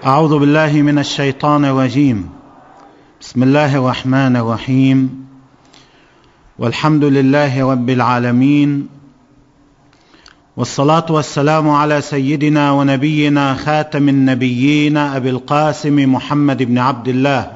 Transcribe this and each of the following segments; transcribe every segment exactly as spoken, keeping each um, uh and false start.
أعوذ بالله من الشيطان الرجيم. بسم الله الرحمن الرحيم، والحمد لله رب العالمين، والصلاة والسلام على سيدنا ونبينا خاتم النبيين أبي القاسم محمد بن عبد الله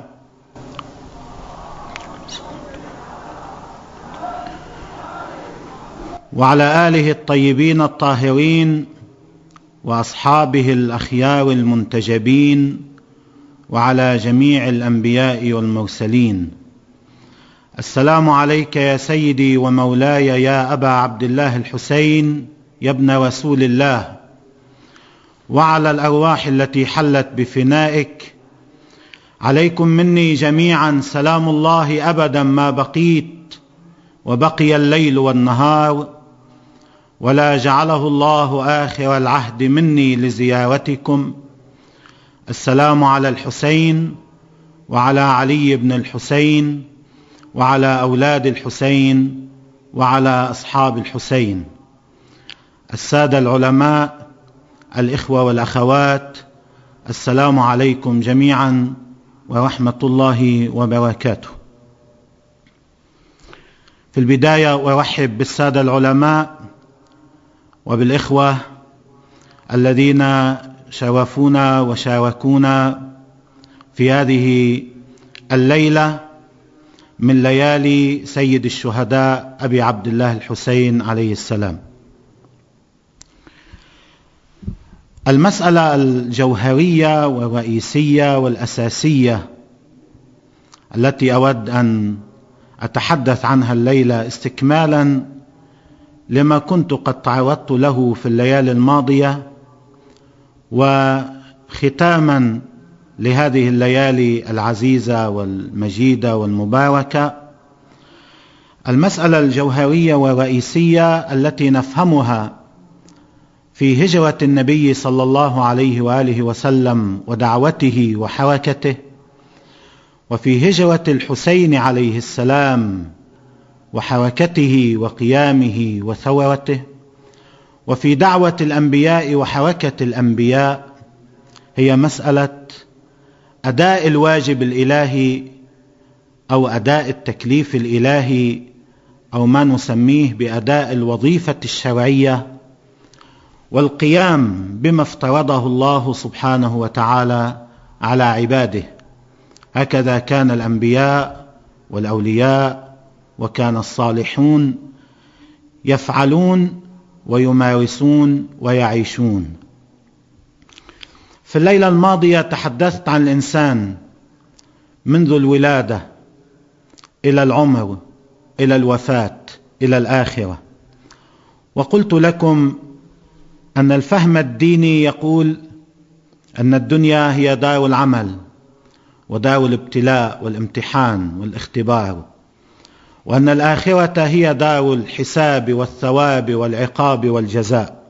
وعلى آله الطيبين الطاهرين وأصحابه الأخيار المنتجبين وعلى جميع الأنبياء والمرسلين. السلام عليك يا سيدي ومولاي يا أبا عبد الله الحسين يا ابن رسول الله، وعلى الأرواح التي حلت بفنائك. عليكم مني جميعا سلام الله أبدا ما بقيت وبقي الليل والنهار، ولا جعله الله آخر العهد مني لزيارتكم. السلام على الحسين وعلى علي بن الحسين وعلى أولاد الحسين وعلى أصحاب الحسين. السادة العلماء، الإخوة والأخوات، السلام عليكم جميعا ورحمة الله وبركاته. في البداية أرحب بالسادة العلماء وبالإخوة الذين شرفونا وشاركونا في هذه الليلة من ليالي سيد الشهداء أبي عبد الله الحسين عليه السلام. المسألة الجوهرية والرئيسية والأساسية التي أود أن أتحدث عنها الليلة استكمالا لما كنت قد تعرضت له في الليالي الماضية، وختاما لهذه الليالي العزيزة والمجيدة والمباركة، المسألة الجوهرية والرئيسية التي نفهمها في هجرة النبي صلى الله عليه وآله وسلم ودعوته وحركته، وفي هجرة الحسين عليه السلام وحركته وقيامه وثورته، وفي دعوة الأنبياء وحركة الأنبياء، هي مسألة أداء الواجب الإلهي أو أداء التكليف الإلهي، أو ما نسميه بأداء الوظيفة الشرعية، والقيام بما افترضه الله سبحانه وتعالى على عباده. هكذا كان الأنبياء والأولياء وكان الصالحون يفعلون ويمارسون ويعيشون. في الليلة الماضية تحدثت عن الإنسان منذ الولادة إلى العمر إلى الوفاة إلى الآخرة، وقلت لكم أن الفهم الديني يقول أن الدنيا هي دار العمل ودار الابتلاء والامتحان والاختبار، وأن الآخرة هي دار الحساب والثواب والعقاب والجزاء.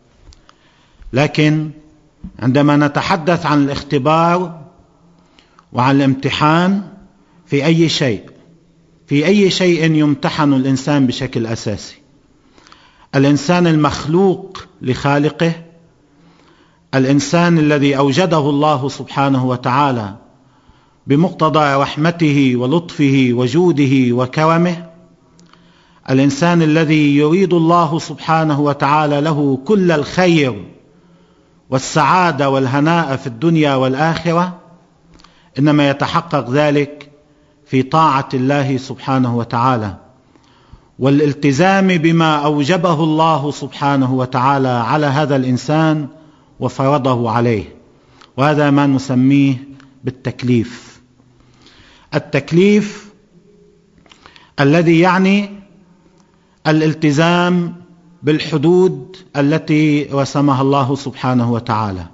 لكن عندما نتحدث عن الاختبار وعن الامتحان في أي شيء في أي شيء يمتحن الإنسان بشكل أساسي، الإنسان المخلوق لخالقه، الإنسان الذي أوجده الله سبحانه وتعالى بمقتضى رحمته ولطفه وجوده وكرمه، الإنسان الذي يريد الله سبحانه وتعالى له كل الخير والسعادة والهناء في الدنيا والآخرة، إنما يتحقق ذلك في طاعة الله سبحانه وتعالى والالتزام بما أوجبه الله سبحانه وتعالى على هذا الإنسان وفرضه عليه، وهذا ما نسميه بالتكليف. التكليف الذي يعني الالتزام بالحدود التي رسمها الله سبحانه وتعالى،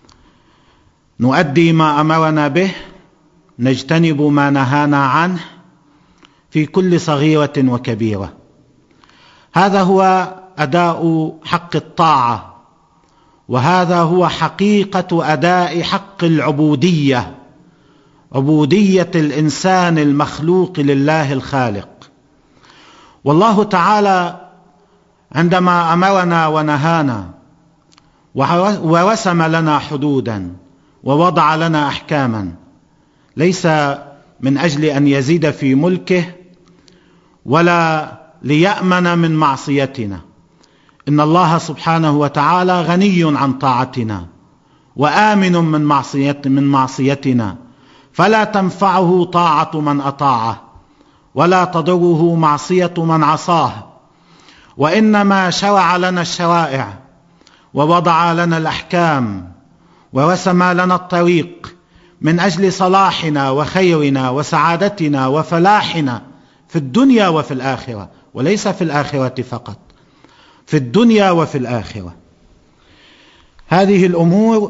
نؤدي ما أمرنا به، نجتنب ما نهانا عنه في كل صغيرة وكبيرة. هذا هو أداء حق الطاعة، وهذا هو حقيقة أداء حق العبودية، عبودية الإنسان المخلوق لله الخالق. والله تعالى عندما أمرنا ونهانا ورسم لنا حدودا ووضع لنا أحكاما، ليس من أجل أن يزيد في ملكه ولا ليأمن من معصيتنا. إن الله سبحانه وتعالى غني عن طاعتنا وآمن من معصيت من معصيتنا، فلا تنفعه طاعة من أطاعه ولا تضره معصية من عصاه، وإنما شرع لنا الشرائع ووضع لنا الأحكام ورسم لنا الطريق من أجل صلاحنا وخيرنا وسعادتنا وفلاحنا في الدنيا وفي الآخرة، وليس في الآخرة فقط، في الدنيا وفي الآخرة. هذه الأمور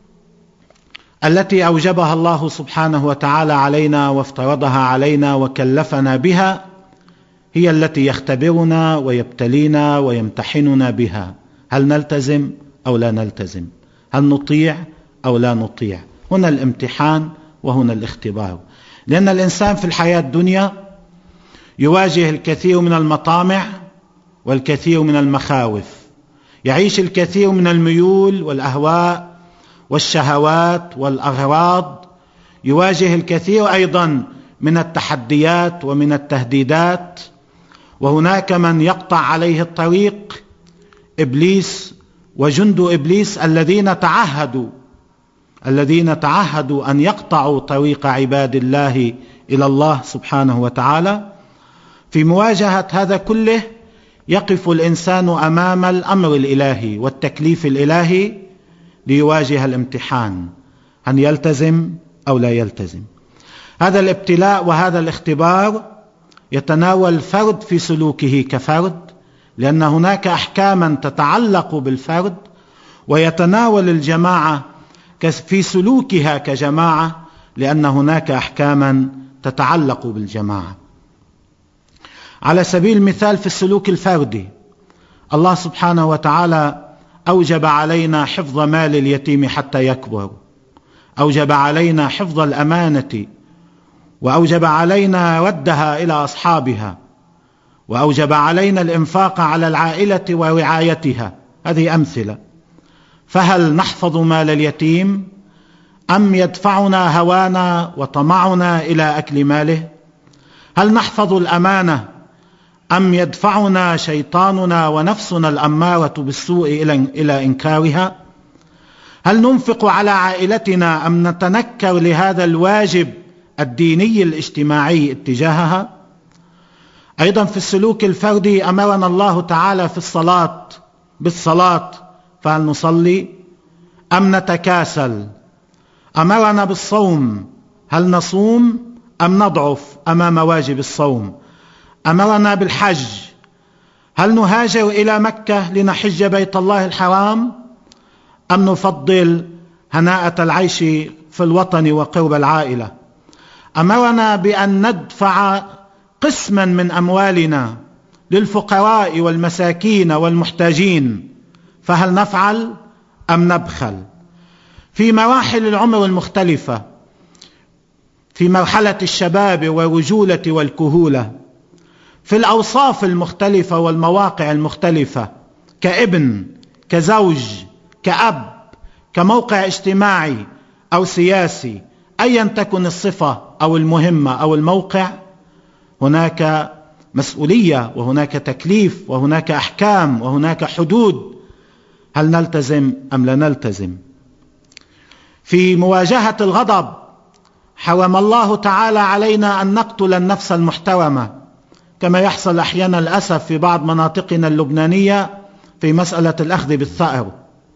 التي أوجبها الله سبحانه وتعالى علينا وافترضها علينا وكلفنا بها هي التي يختبرنا ويبتلينا ويمتحننا بها، هل نلتزم أو لا نلتزم، هل نطيع أو لا نطيع. هنا الامتحان وهنا الاختبار، لأن الإنسان في الحياة الدنيا يواجه الكثير من المطامع والكثير من المخاوف، يعيش الكثير من الميول والأهواء والشهوات والأغراض، يواجه الكثير أيضا من التحديات ومن التهديدات، وهناك من يقطع عليه الطريق، إبليس وجند إبليس الذين تعهدوا الذين تعهدوا أن يقطعوا طريق عباد الله إلى الله سبحانه وتعالى. في مواجهة هذا كله يقف الإنسان أمام الأمر الإلهي والتكليف الإلهي ليواجه الامتحان، أن يلتزم أو لا يلتزم. هذا الابتلاء وهذا الاختبار يتناول الفرد في سلوكه كفرد، لأن هناك أحكاما تتعلق بالفرد، ويتناول الجماعة في سلوكها كجماعة، لأن هناك أحكاما تتعلق بالجماعة. على سبيل المثال في السلوك الفردي، الله سبحانه وتعالى أوجب علينا حفظ مال اليتيم حتى يكبر، أوجب علينا حفظ الأمانة، وأوجب علينا ردها إلى أصحابها، وأوجب علينا الإنفاق على العائلة ورعايتها. هذه أمثلة. فهل نحفظ مال اليتيم أم يدفعنا هوانا وطمعنا إلى أكل ماله؟ هل نحفظ الأمانة أم يدفعنا شيطاننا ونفسنا الأمارة بالسوء إلى إنكارها؟ هل ننفق على عائلتنا أم نتنكر لهذا الواجب الديني الاجتماعي اتجاهها؟ أيضا في السلوك الفردي أمرنا الله تعالى في الصلاة بالصلاة، فهل نصلي أم نتكاسل؟ أمرنا بالصوم، هل نصوم أم نضعف أمام واجب الصوم؟ أمرنا بالحج، هل نهاجر إلى مكة لنحج بيت الله الحرام أم نفضل هناءة العيش في الوطن وقرب العائلة؟ أمرنا بأن ندفع قسما من أموالنا للفقراء والمساكين والمحتاجين، فهل نفعل أم نبخل؟ في مراحل العمر المختلفة، في مرحلة الشباب والرجولة والكهولة، في الأوصاف المختلفة والمواقع المختلفة، كابن، كزوج، كأب، كموقع اجتماعي أو سياسي، أيا تكن الصفة أو المهمة أو الموقع، هناك مسؤولية وهناك تكليف وهناك أحكام وهناك حدود. هل نلتزم أم لا نلتزم؟ في مواجهة الغضب حرم الله تعالى علينا أن نقتل النفس المحترمة، كما يحصل أحيانا للأسف في بعض مناطقنا اللبنانية في مسألة الأخذ بالثأر،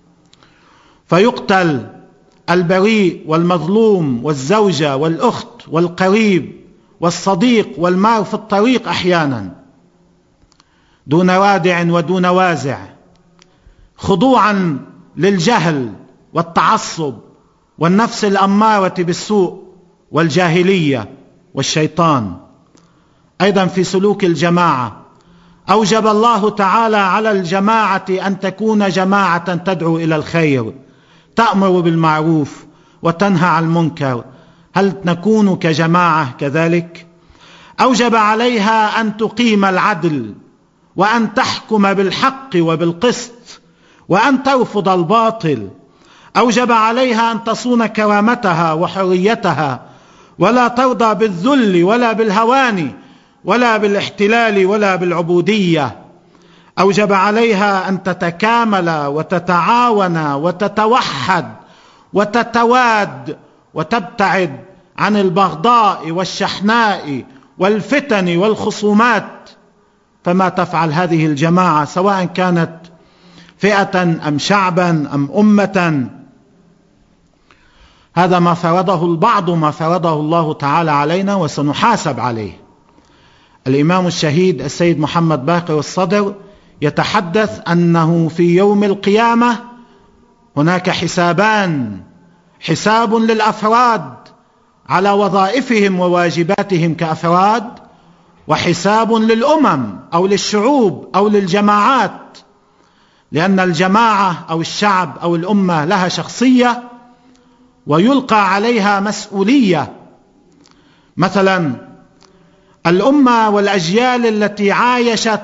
فيقتل البريء والمظلوم والزوجة والأخت والقريب والصديق والمار في الطريق أحيانا دون رادع ودون وازع، خضوعا للجهل والتعصب والنفس الأمارة بالسوء والجاهلية والشيطان. أيضا في سلوك الجماعة أوجب الله تعالى على الجماعة أن تكون جماعة تدعو إلى الخير، تأمر بالمعروف وتنهى عن المنكر. هل نكون كجماعة كذلك؟ أوجب عليها أن تقيم العدل وأن تحكم بالحق وبالقسط وأن ترفض الباطل. أوجب عليها أن تصون كرامتها وحريتها، ولا ترضى بالذل ولا بالهوان ولا بالاحتلال ولا بالعبودية. أوجب عليها أن تتكامل وتتعاون وتتوحد وتتواد وتبتعد عن البغضاء والشحناء والفتن والخصومات. فما تفعل هذه الجماعة سواء كانت فئة أم شعبا أم أمة، هذا ما فرضه البعض، ما فرضه الله تعالى علينا وسنحاسب عليه. الإمام الشهيد السيد محمد باقر الصدر يتحدث أنه في يوم القيامة هناك حسابان: حساب للأفراد على وظائفهم وواجباتهم كأفراد، وحساب للأمم أو للشعوب أو للجماعات، لأن الجماعة أو الشعب أو الأمة لها شخصية ويلقى عليها مسؤولية. مثلا الأمة والأجيال التي عايشت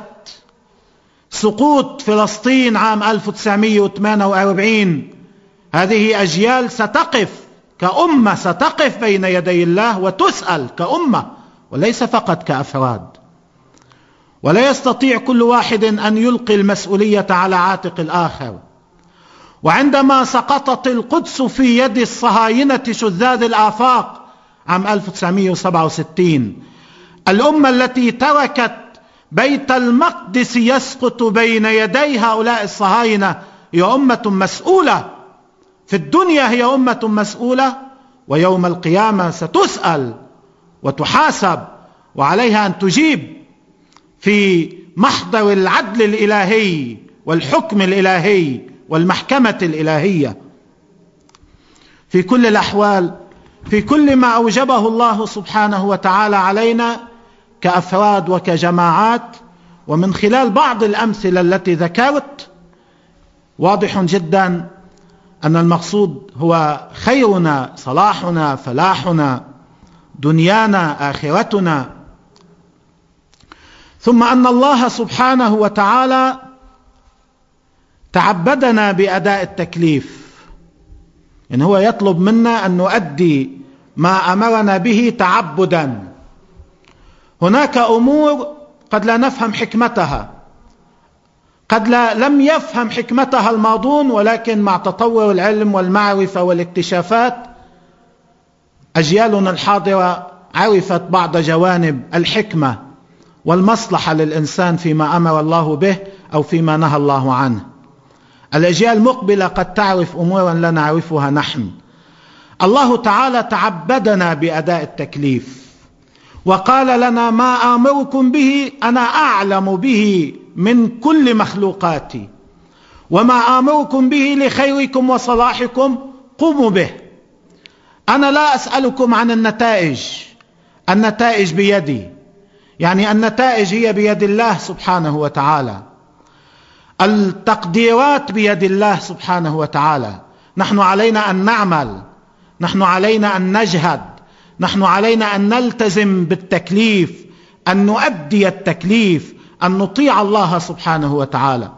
سقوط فلسطين عام ألف وتسعمئة وثمانية وأربعين، هذه أجيال ستقف كأمة، ستقف بين يدي الله وتسأل كأمة وليس فقط كأفراد. ولا يستطيع كل واحد أن يلقي المسؤولية على عاتق الآخر. وعندما سقطت القدس في يد الصهاينة شذاذ الآفاق عام ألف وتسعمئة وسبعة وستين، الأمة التي تركت بيت المقدس يسقط بين يدي هؤلاء الصهاينة هي أمة مسؤولة، في الدنيا هي أمة مسؤولة، ويوم القيامة ستسأل وتحاسب، وعليها أن تجيب في محضر العدل الإلهي والحكم الإلهي والمحكمة الإلهية. في كل الأحوال، في كل ما أوجبه الله سبحانه وتعالى علينا كأفراد وكجماعات، ومن خلال بعض الأمثلة التي ذكرت واضح جدا أن المقصود هو خيرنا، صلاحنا، فلاحنا، دنيانا، آخرتنا. ثم أن الله سبحانه وتعالى تعبدنا بأداء التكليف، إن هو يطلب منا أن نؤدي ما أمرنا به تعبدا. هناك أمور قد لا نفهم حكمتها، قد لا لم يفهم حكمتها الماضون، ولكن مع تطور العلم والمعرفة والاكتشافات أجيالنا الحاضرة عرفت بعض جوانب الحكمة والمصلحة للإنسان فيما أمر الله به أو فيما نهى الله عنه. الأجيال المقبلة قد تعرف أمورا لا نعرفها نحن. الله تعالى تعبدنا بأداء التكليف وقال لنا: ما آمركم به أنا أعلم به من كل مخلوقاتي، وما آمركم به لخيركم وصلاحكم قوموا به. أنا لا أسألكم عن النتائج، النتائج بيدي، يعني النتائج هي بيد الله سبحانه وتعالى، التقديرات بيد الله سبحانه وتعالى. نحن علينا أن نعمل، نحن علينا أن نجهد، نحن علينا أن نلتزم بالتكليف، أن نؤدي التكليف، أن نطيع الله سبحانه وتعالى.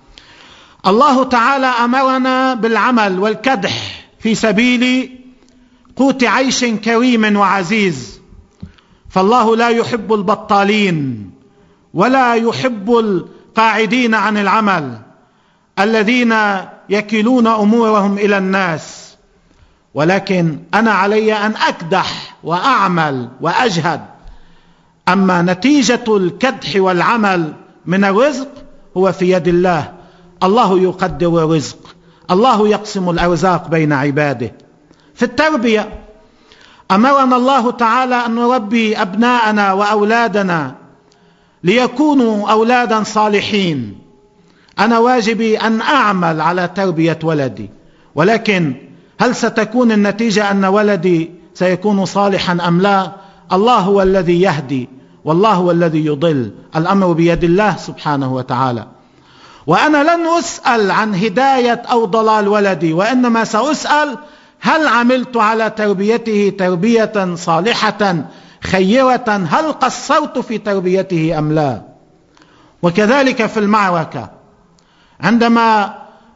الله تعالى أمرنا بالعمل والكدح في سبيل قوت عيش كريم وعزيز، فالله لا يحب البطالين ولا يحب القاعدين عن العمل الذين يكلون أمورهم إلى الناس. ولكن أنا علي أن أكدح وأعمل وأجهد. أما نتيجة الكدح والعمل من الرزق هو في يد الله، الله يقدر الرزق، الله يقسم الأرزاق بين عباده. في التربية أمرنا الله تعالى أن نربي أبناءنا وأولادنا ليكونوا أولادا صالحين. أنا واجبي أن أعمل على تربية ولدي، ولكن هل ستكون النتيجة أن ولدي سيكون صالحا أم لا؟ الله هو الذي يهدي والله هو الذي يضل، الأمر بيد الله سبحانه وتعالى. وأنا لن أسأل عن هداية أو ضلال ولدي، وإنما سأسأل هل عملت على تربيته تربية صالحة خيرة؟ هل قصرت في تربيته أم لا؟ وكذلك في المعركة، عندما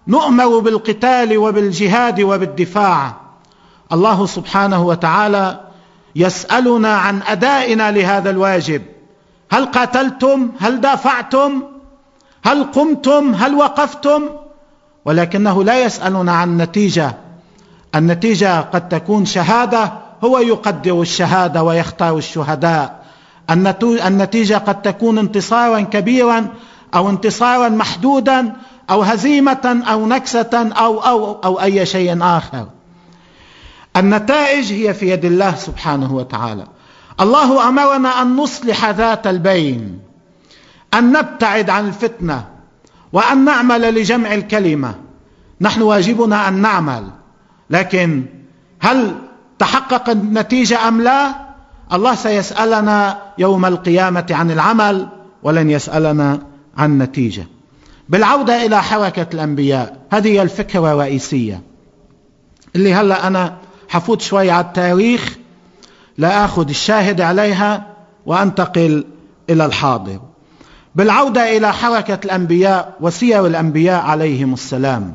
نؤمر بالقتال وبالجهاد وبالدفاع. الله سبحانه وتعالى يسألنا عن أدائنا لهذا الواجب. هل قاتلتم؟ هل دافعتم؟ هل قمتم؟ هل وقفتم؟ ولكنه لا يسألنا عن النتيجة. النتيجة قد تكون شهادة، هو يقدر الشهادة ويختار الشهداء. النتيجة قد تكون انتصارا كبيرا أو انتصارا محدودا أو هزيمة أو نكسة أو, أو, أو أي شيء آخر. النتائج هي في يد الله سبحانه وتعالى. الله أمرنا أن نصلح ذات البين، أن نبتعد عن الفتنة، وأن نعمل لجمع الكلمة. نحن واجبنا أن نعمل، لكن هل تحقق النتيجة أم لا؟ الله سيسألنا يوم القيامة عن العمل ولن يسألنا عن النتيجة. بالعودة إلى حركة الأنبياء، هذه الفكرة الرئيسية اللي هلأ أنا حفوت شوي على التاريخ لا أخذ الشاهد عليها وأنتقل إلى الحاضر. بالعودة إلى حركة الأنبياء وسير الأنبياء عليهم السلام،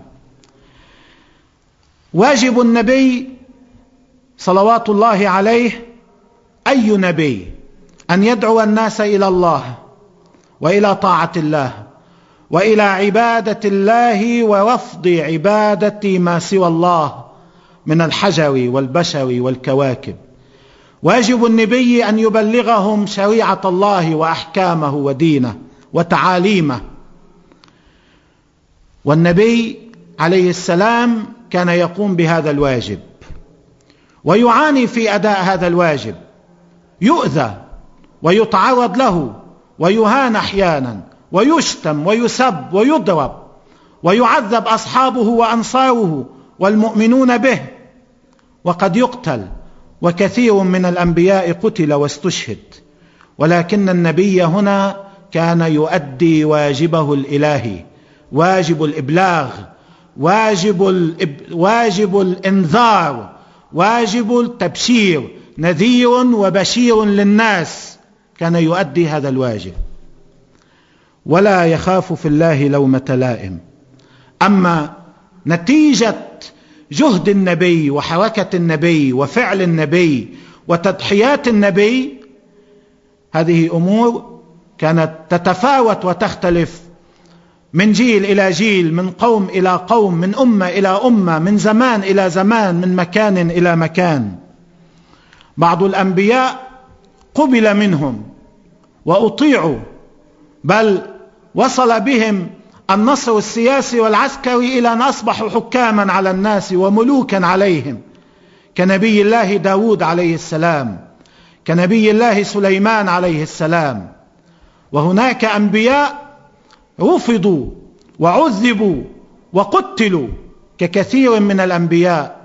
واجب النبي صلوات الله عليه، أي نبي، أن يدعو الناس إلى الله وإلى طاعة الله وإلى عبادة الله ورفض عبادة ما سوى الله من الحجر والبشر والكواكب. واجب النبي أن يبلغهم شريعة الله وأحكامه ودينه وتعاليمه. والنبي عليه السلام كان يقوم بهذا الواجب ويعاني في أداء هذا الواجب، يؤذى ويتعرض له ويهان أحيانا ويشتم ويسب ويضرب ويعذب أصحابه وأنصاره والمؤمنون به، وقد يقتل، وكثير من الأنبياء قتل واستشهد. ولكن النبي هنا كان يؤدي واجبه الإلهي، واجب الإبلاغ، واجب, الإب... واجب الإنذار، واجب التبشير، نذير وبشير للناس. كان يؤدي هذا الواجب ولا يخاف في الله لومة لائم. أما نتيجة جهد النبي وحركة النبي وفعل النبي وتضحيات النبي، هذه أمور كانت تتفاوت وتختلف من جيل إلى جيل، من قوم إلى قوم، من أمة إلى أمة، من زمان إلى زمان، من مكان إلى مكان. بعض الأنبياء قبل منهم وأطيعوا، بل وصل بهم النصر السياسي والعسكري إلى أن أصبحوا حكاما على الناس وملوكا عليهم، كنبي الله داود عليه السلام، كنبي الله سليمان عليه السلام. وهناك أنبياء رفضوا وعذبوا وقتلوا ككثير من الأنبياء.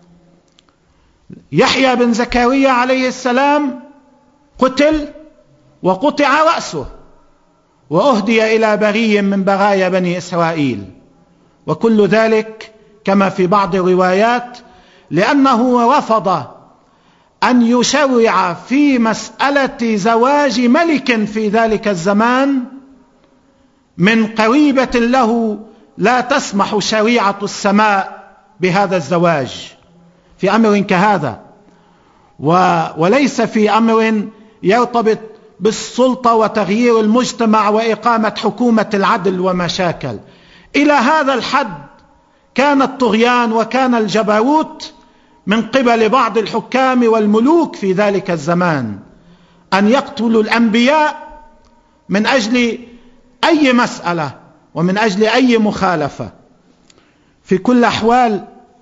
يحيى بن زكريا عليه السلام قتل وقطع رأسه وأهدي إلى بغي من بغايا بني إسرائيل، وكل ذلك كما في بعض الروايات لأنه رفض أن يشرع في مسألة زواج ملك في ذلك الزمان من قريبة له لا تسمح شريعة السماء بهذا الزواج في أمر كهذا، وليس في أمر يرتبط بالسلطة وتغيير المجتمع وإقامة حكومة العدل ومشاكل. إلى هذا الحد كان الطغيان وكان الجبروت من قبل بعض الحكام والملوك في ذلك الزمان، أن يقتلوا الأنبياء من أجل أي مسألة ومن أجل أي مخالفة. في كل أحوال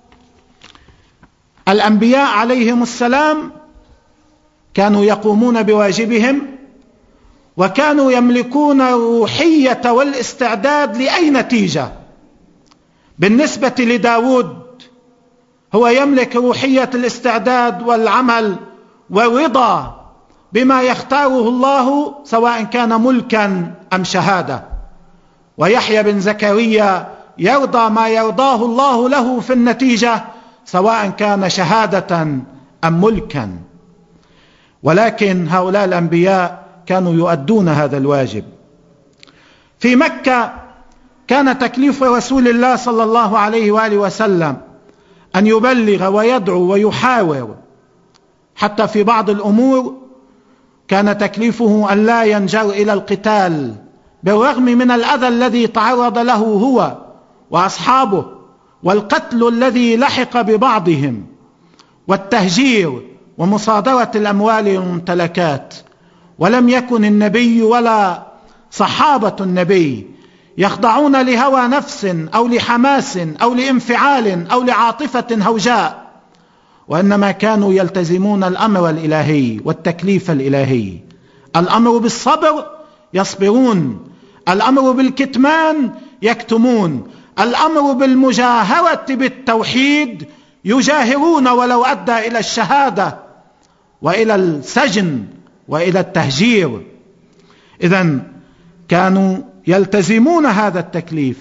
الأنبياء عليهم السلام كانوا يقومون بواجبهم، وكانوا يملكون الروحية والاستعداد لأي نتيجة. بالنسبة لداود هو يملك روحية الاستعداد والعمل والرضا بما يختاره الله سواء كان ملكا أم شهادة. ويحيى بن زكريا يرضى ما يرضاه الله له في النتيجة سواء كان شهادة أم ملكا. ولكن هؤلاء الأنبياء كانوا يؤدون هذا الواجب. في مكة كان تكليف رسول الله صلى الله عليه وآله وسلم أن يبلغ ويدعو ويحاور، حتى في بعض الأمور كان تكليفه أن لا ينجر إلى القتال بالرغم من الأذى الذي تعرض له هو وأصحابه، والقتل الذي لحق ببعضهم، والتهجير ومصادرة الأموال والممتلكات. ولم يكن النبي ولا صحابة النبي يخضعون لهوى نفس أو لحماس أو لانفعال أو لعاطفة هوجاء، وإنما كانوا يلتزمون الأمر الإلهي والتكليف الإلهي. الأمر بالصبر يصبرون، الأمر بالكتمان يكتمون، الأمر بالمجاهرة بالتوحيد يجاهرون ولو أدى إلى الشهادة وإلى السجن وإلى التهجير. إذن كانوا يلتزمون هذا التكليف.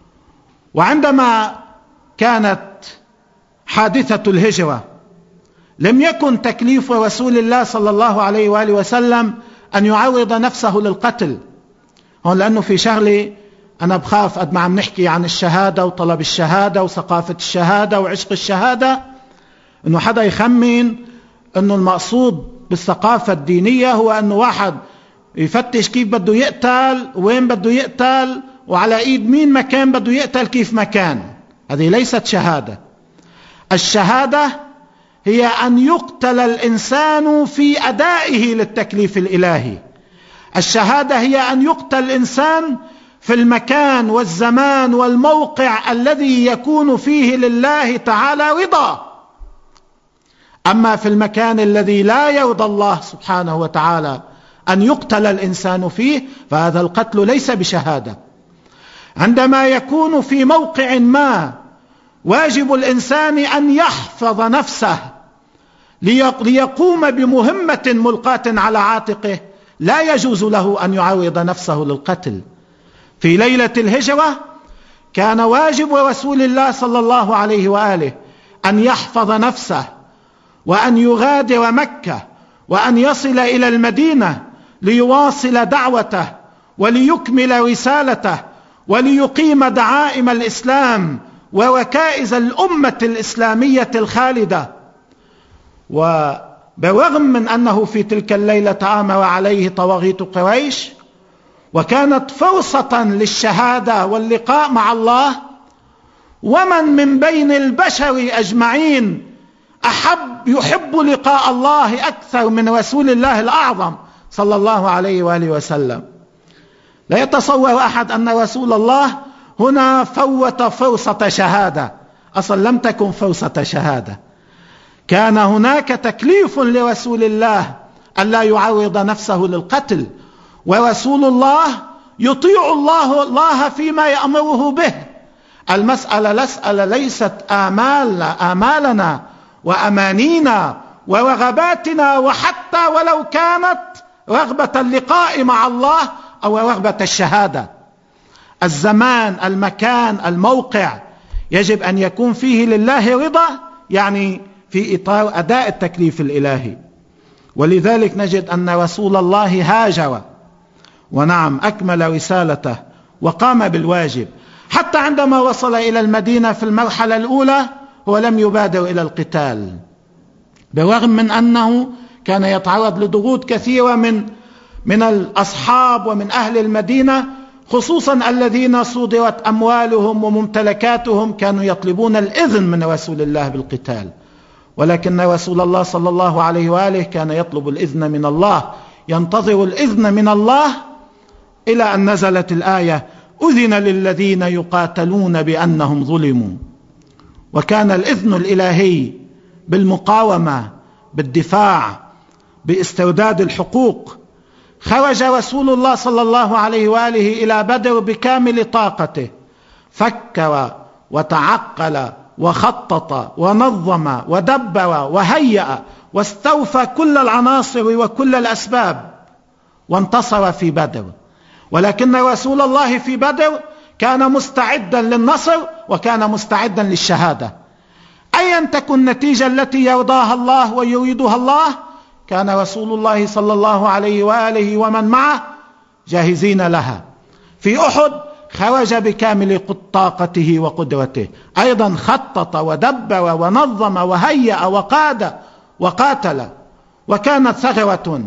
وعندما كانت حادثة الهجرة لم يكن تكليف رسول الله صلى الله عليه وآله وسلم أن يعرض نفسه للقتل. هون لأنه في شغلة أنا بخاف قد ما عم نحكي عن الشهادة وطلب الشهادة وثقافة الشهادة وعشق الشهادة، أنه حدا يخمن أنه المقصود بالثقافة الدينية هو أنه واحد يفتش كيف بده يقتل وين بده يقتل وعلى ايد مين مكان بده يقتل كيف مكان. هذه ليست شهادة. الشهادة هي أن يقتل الإنسان في أدائه للتكليف الإلهي. الشهادة هي أن يقتل الإنسان في المكان والزمان والموقع الذي يكون فيه لله تعالى رضا. أما في المكان الذي لا يرضى الله سبحانه وتعالى أن يقتل الإنسان فيه فهذا القتل ليس بشهادة. عندما يكون في موقع ما واجب الإنسان أن يحفظ نفسه ليقوم بمهمة ملقاة على عاتقه، لا يجوز له أن يعرض نفسه للقتل. في ليلة الهجرة كان واجب رسول الله صلى الله عليه وآله أن يحفظ نفسه وأن يغادر مكة وأن يصل إلى المدينة ليواصل دعوته وليكمل رسالته وليقيم دعائم الإسلام وركائز الأمة الإسلامية الخالدة. وبرغم من أنه في تلك الليلة تآمر عليه طواغيت قريش وكانت فرصة للشهادة واللقاء مع الله، ومن من بين البشر أجمعين أحب يحب لقاء الله أكثر من رسول الله الأعظم صلى الله عليه وآله وسلم. لا يتصور أحد أن رسول الله هنا فوت فرصة شهادة، أصلا لم تكن فرصة شهادة. كان هناك تكليف لرسول الله ألا يعرض نفسه للقتل، ورسول الله يطيع الله الله فيما يأمره به. المسألة مسألة ليست آمال آمالنا وأمانينا ورغباتنا، وحتى ولو كانت رغبة اللقاء مع الله أو رغبة الشهادة. الزمان، المكان، الموقع يجب أن يكون فيه لله رضا، يعني في إطار أداء التكليف الإلهي. ولذلك نجد أن رسول الله هاجر، ونعم أكمل رسالته وقام بالواجب. حتى عندما وصل إلى المدينة في المرحلة الأولى هو لم يبادر إلى القتال، بالرغم من أنه كان يتعرض لضغوط كثيرة من من الأصحاب ومن أهل المدينة، خصوصا الذين صودرت أموالهم وممتلكاتهم كانوا يطلبون الإذن من رسول الله بالقتال. ولكن رسول الله صلى الله عليه وآله كان يطلب الإذن من الله، ينتظر الإذن من الله، إلى أن نزلت الآية: أذن للذين يقاتلون بأنهم ظلموا. وكان الإذن الإلهي بالمقاومة، بالدفاع، باسترداد الحقوق. خرج رسول الله صلى الله عليه وآله إلى بدر بكامل طاقته، فكر وتعقل وخطط ونظم ودبر وهيأ واستوفى كل العناصر وكل الأسباب، وانتصر في بدر. ولكن رسول الله في بدر كان مستعدا للنصر وكان مستعدا للشهادة. أيا تكن النتيجة التي يرضاها الله ويريدها الله، كان رسول الله صلى الله عليه وآله ومن معه جاهزين لها. في أحد خرج بكامل طاقته وقدرته، أيضا خطط ودبر ونظم وهيأ وقاد وقاتل، وكانت ثغرة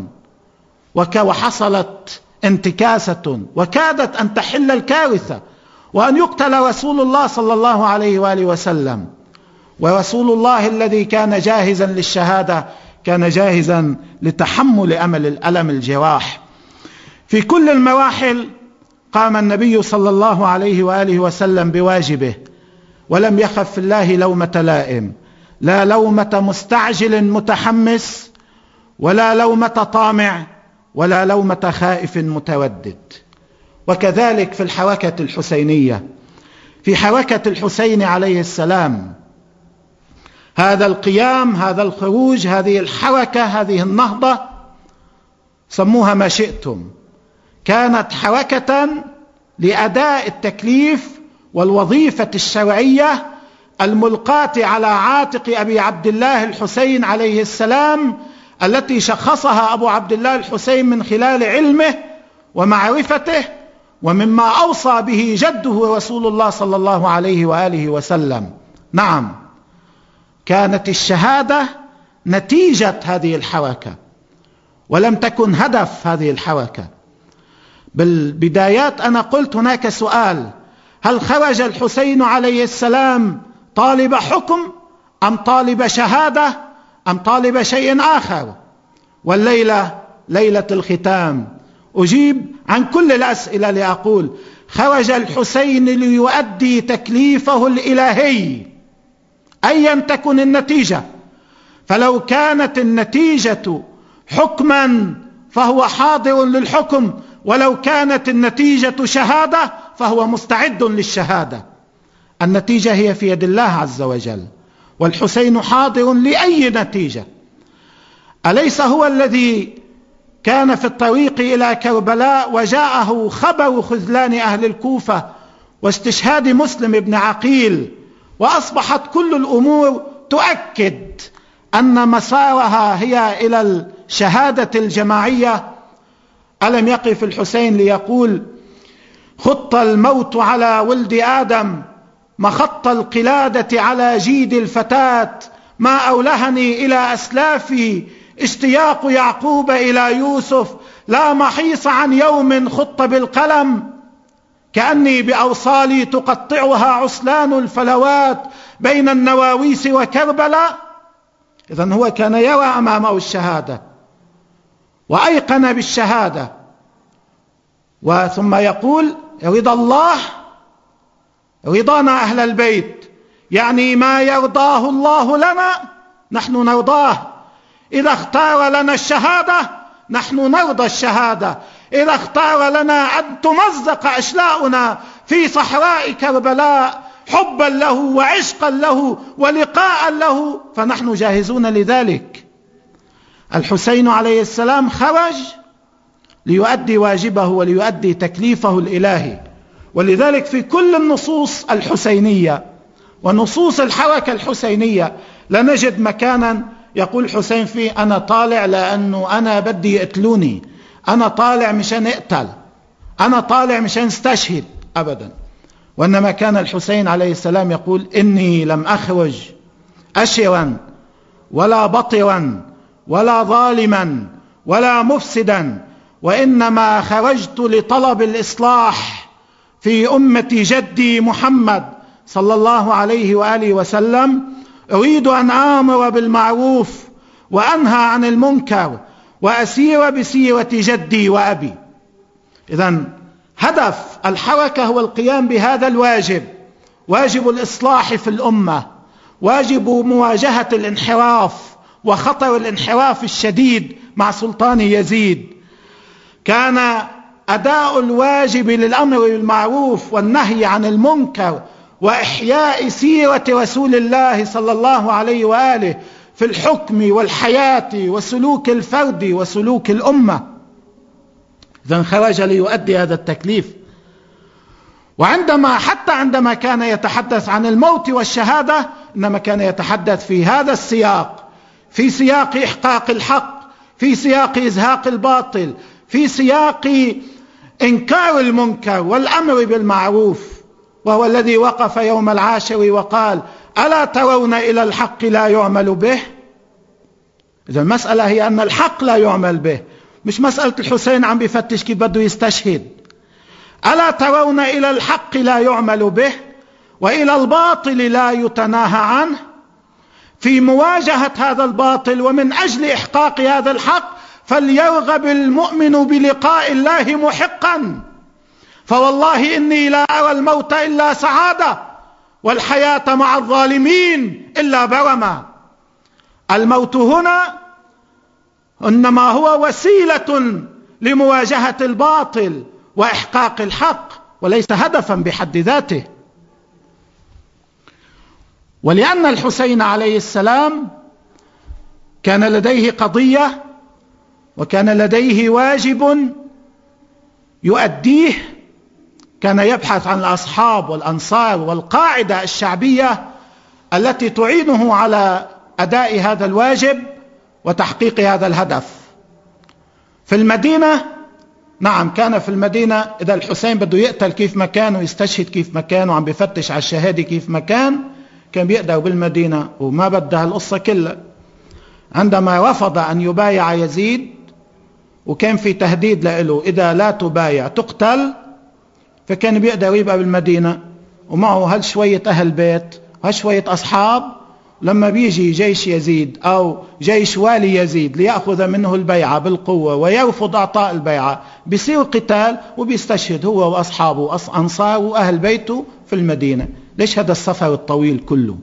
وحصلت انتكاسة وكادت أن تحل الكارثة وأن يقتل رسول الله صلى الله عليه وآله وسلم. ورسول الله الذي كان جاهزا للشهادة كان جاهزا لتحمل أمل الألم الجراح. في كل المراحل قام النبي صلى الله عليه وآله وسلم بواجبه، ولم يخف في الله لومة لائم، لا لومة مستعجل متحمس، ولا لومة طامع، ولا لومة خائف متودد. وكذلك في الحركة الحسينية، في حركة الحسين عليه السلام، هذا القيام، هذا الخروج، هذه الحركة، هذه النهضة، سموها ما شئتم، كانت حركة لأداء التكليف والوظيفة الشرعية الملقاة على عاتق أبي عبد الله الحسين عليه السلام، التي شخصها أبو عبد الله الحسين من خلال علمه ومعرفته، ومما أوصى به جده رسول الله صلى الله عليه وآله وسلم. نعم، كانت الشهادة نتيجة هذه الحركة، ولم تكن هدف هذه الحركة. بالبدايات أنا قلت هناك سؤال: هل خرج الحسين عليه السلام طالب حكم أم طالب شهادة أم طالب شيء آخر؟ والليلة ليلة الختام أجيب عن كل الأسئلة لأقول: خرج الحسين ليؤدي تكليفه الإلهي أيا تكن النتيجة، فلو كانت النتيجة حكما فهو حاضر للحكم، ولو كانت النتيجة شهادة فهو مستعد للشهادة. النتيجة هي في يد الله عز وجل، والحسين حاضر لأي نتيجة. أليس هو الذي كان في الطريق إلى كربلاء وجاءه خبر خذلان أهل الكوفة واستشهاد مسلم بن عقيل، وأصبحت كل الأمور تؤكد أن مسارها هي إلى الشهادة الجماعية؟ ألم يقف الحسين ليقول: خط الموت على ولد آدم مخط القلادة على جيد الفتاة، ما أولهني إلى أسلافي اشتياق يعقوب إلى يوسف، لا محيص عن يوم خط بالقلم، كأني بأوصالي تقطعها عسلان الفلوات بين النواويس وكربلاء. إذن هو كان يرى أمامه الشهادة وأيقن بالشهادة، وثم يقول: رضا الله رضانا أهل البيت، يعني ما يرضاه الله لنا نحن نرضاه. إذا اختار لنا الشهادة نحن نرضى الشهادة، إذا اختار لنا أن تمزق أشلاؤنا في صحراء كربلاء حبا له وعشقا له ولقاء له فنحن جاهزون لذلك. الحسين عليه السلام خرج ليؤدي واجبه وليؤدي تكليفه الإلهي، ولذلك في كل النصوص الحسينية ونصوص الحركة الحسينية لا نجد مكانا يقول الحسين فيه: أنا طالع لأنه أنا بدي يقتلوني، أنا طالع مشان اقتل، أنا طالع مشان استشهد، أبدا. وإنما كان الحسين عليه السلام يقول: إني لم أخرج أشرا ولا بطرا ولا ظالما ولا مفسدا، وإنما خرجت لطلب الإصلاح في أمة جدي محمد صلى الله عليه وآله وسلم، أريد أن آمر بالمعروف وأنهى عن المنكر وأسير بسيرة جدي وأبي. إذن هدف الحركة هو القيام بهذا الواجب، واجب الإصلاح في الأمة، واجب مواجهة الانحراف وخطر الانحراف الشديد مع سلطان يزيد. كان أداء الواجب للأمر بالمعروف والنهي عن المنكر وإحياء سيرة رسول الله صلى الله عليه وآله في الحكم والحياة وسلوك الفرد وسلوك الأمة. إذن خرج ليؤدي هذا التكليف. وعندما حتى عندما كان يتحدث عن الموت والشهادة إنما كان يتحدث في هذا السياق، في سياق إحقاق الحق، في سياق إزهاق الباطل، في سياق إنكار المنكر والأمر بالمعروف، وهو الذي وقف يوم العاشر وقال: ألا ترون إلى الحق لا يعمل به؟ إذا المسألة هي أن الحق لا يعمل به، مش مسألة الحسين عم بيفتش كيف بده يستشهد. ألا ترون إلى الحق لا يعمل به وإلى الباطل لا يتناهى عنه؟ في مواجهة هذا الباطل ومن أجل إحقاق هذا الحق فليرغب المؤمن بلقاء الله محقا، فوالله إني لا أرى الموت إلا سعادة والحياة مع الظالمين إلا برما. الموت هنا إنما هو وسيلة لمواجهة الباطل وإحقاق الحق وليس هدفا بحد ذاته. ولأن الحسين عليه السلام كان لديه قضية وكان لديه واجب يؤديه، كان يبحث عن الأصحاب والأنصار والقاعدة الشعبية التي تعينه على أداء هذا الواجب وتحقيق هذا الهدف. في المدينة، نعم كان في المدينة إذا الحسين بده يقتل كيف ما كان ويستشهد كيف ما كان وعم بفتش على الشهادة كيف ما كان، كان بيقدر بالمدينة وما بدها القصة كلها. عندما رفض أن يبايع يزيد وكان في تهديد له إذا لا تبايع تقتل، فكان بيقدر يبقى بالمدينة ومعه هل شوية أهل بيت وهل شوية أصحاب. لما بيجي جيش يزيد أو جيش والي يزيد ليأخذ منه البيعة بالقوة ويرفض أعطاء البيعة، بيصير قتال وبيستشهد هو وأصحابه أنصار وأهل بيته في المدينة. ليش هذا السفر الطويل كله؟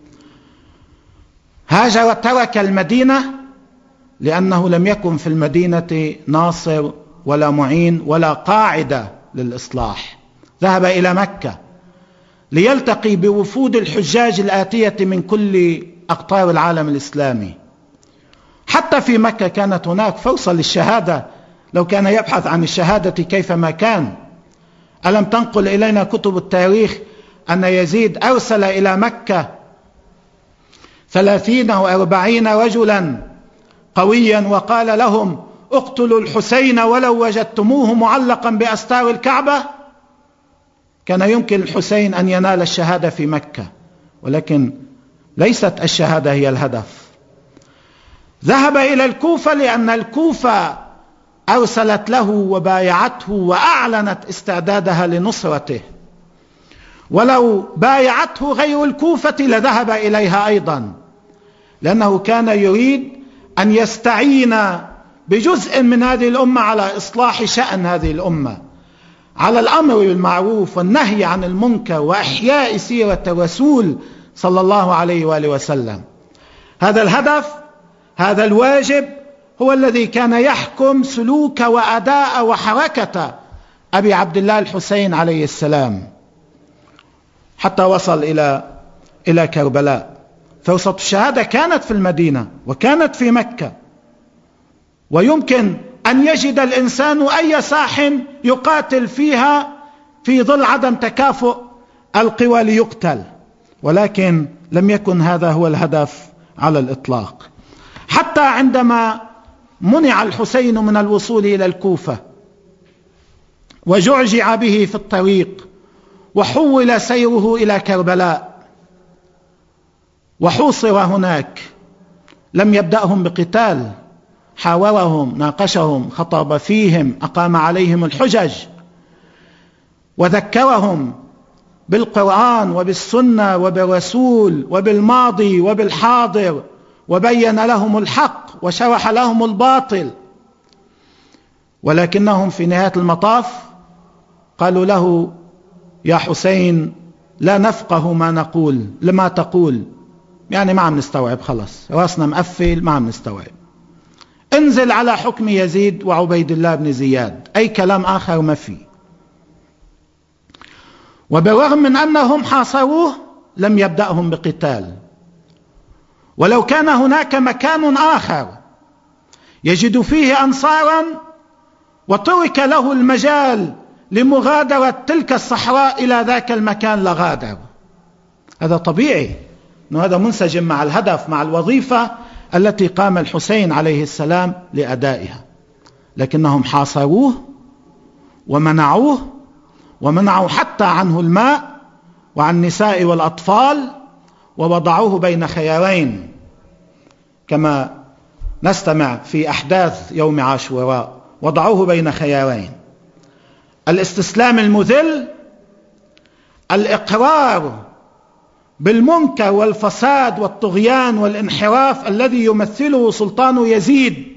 هاجر وترك المدينة لأنه لم يكن في المدينة ناصر ولا معين ولا قاعدة للإصلاح. ذهب إلى مكة ليلتقي بوفود الحجاج الآتية من كل أقطار العالم الإسلامي. حتى في مكة كانت هناك فرصة للشهادة لو كان يبحث عن الشهادة كيفما كان. ألم تنقل إلينا كتب التاريخ أن يزيد أرسل إلى مكة ثلاثين أو أربعين رجلا قويا وقال لهم: اقتلوا الحسين ولو وجدتموه معلقا بأستار الكعبة؟ كان يمكن الحسين أن ينال الشهادة في مكة، ولكن ليست الشهادة هي الهدف. ذهب إلى الكوفة لأن الكوفة أرسلت له وبايعته وأعلنت استعدادها لنصرته، ولو بايعته غير الكوفة لذهب إليها أيضا، لأنه كان يريد أن يستعين بجزء من هذه الأمة على إصلاح شأن هذه الأمة، على الأمر بالمعروف والنهي عن المنكر وإحياء سيرة الرسول صلى الله عليه وآله وسلم. هذا الهدف، هذا الواجب هو الذي كان يحكم سلوك وأداء وحركة أبي عبد الله الحسين عليه السلام حتى وصل إلى إلى كربلاء. فرصة الشهادة كانت في المدينة وكانت في مكة، ويمكن أن يجد الإنسان أي ساح يقاتل فيها في ظل عدم تكافؤ القوى ليقتل، ولكن لم يكن هذا هو الهدف على الإطلاق. حتى عندما منع الحسين من الوصول إلى الكوفة وجعجع به في الطريق وحول سيره إلى كربلاء وحوصر هناك، لم يبدأهم بقتال، حاورهم، ناقشهم، خطب فيهم، أقام عليهم الحجج وذكرهم بالقرآن وبالسنة وبالرسول وبالماضي وبالحاضر، وبين لهم الحق وشرح لهم الباطل. ولكنهم في نهاية المطاف قالوا له: يا حسين لا نفقه ما نقول، لما تقول يعني ما عم نستوعب، خلص راسنا مقفل ما عم نستوعب، انزل على حكم يزيد وعبيد الله بن زياد، أي كلام آخر ما فيه. وبالرغم من أنهم حاصروه لم يبدأهم بقتال. ولو كان هناك مكان آخر يجد فيه أنصارا وترك له المجال لمغادرة تلك الصحراء إلى ذاك المكان لغادر. هذا طبيعي، أنه هذا منسجم مع الهدف، مع الوظيفة التي قام الحسين عليه السلام لأدائها، لكنهم حاصروه ومنعوه، ومنعوا حتى عنه الماء وعن النساء والأطفال، ووضعوه بين خيارين كما نستمع في أحداث يوم عاشوراء. وضعوه بين خيارين: الاستسلام المذل، الإقرار بالمنكر والفساد والطغيان والانحراف الذي يمثله سلطان يزيد،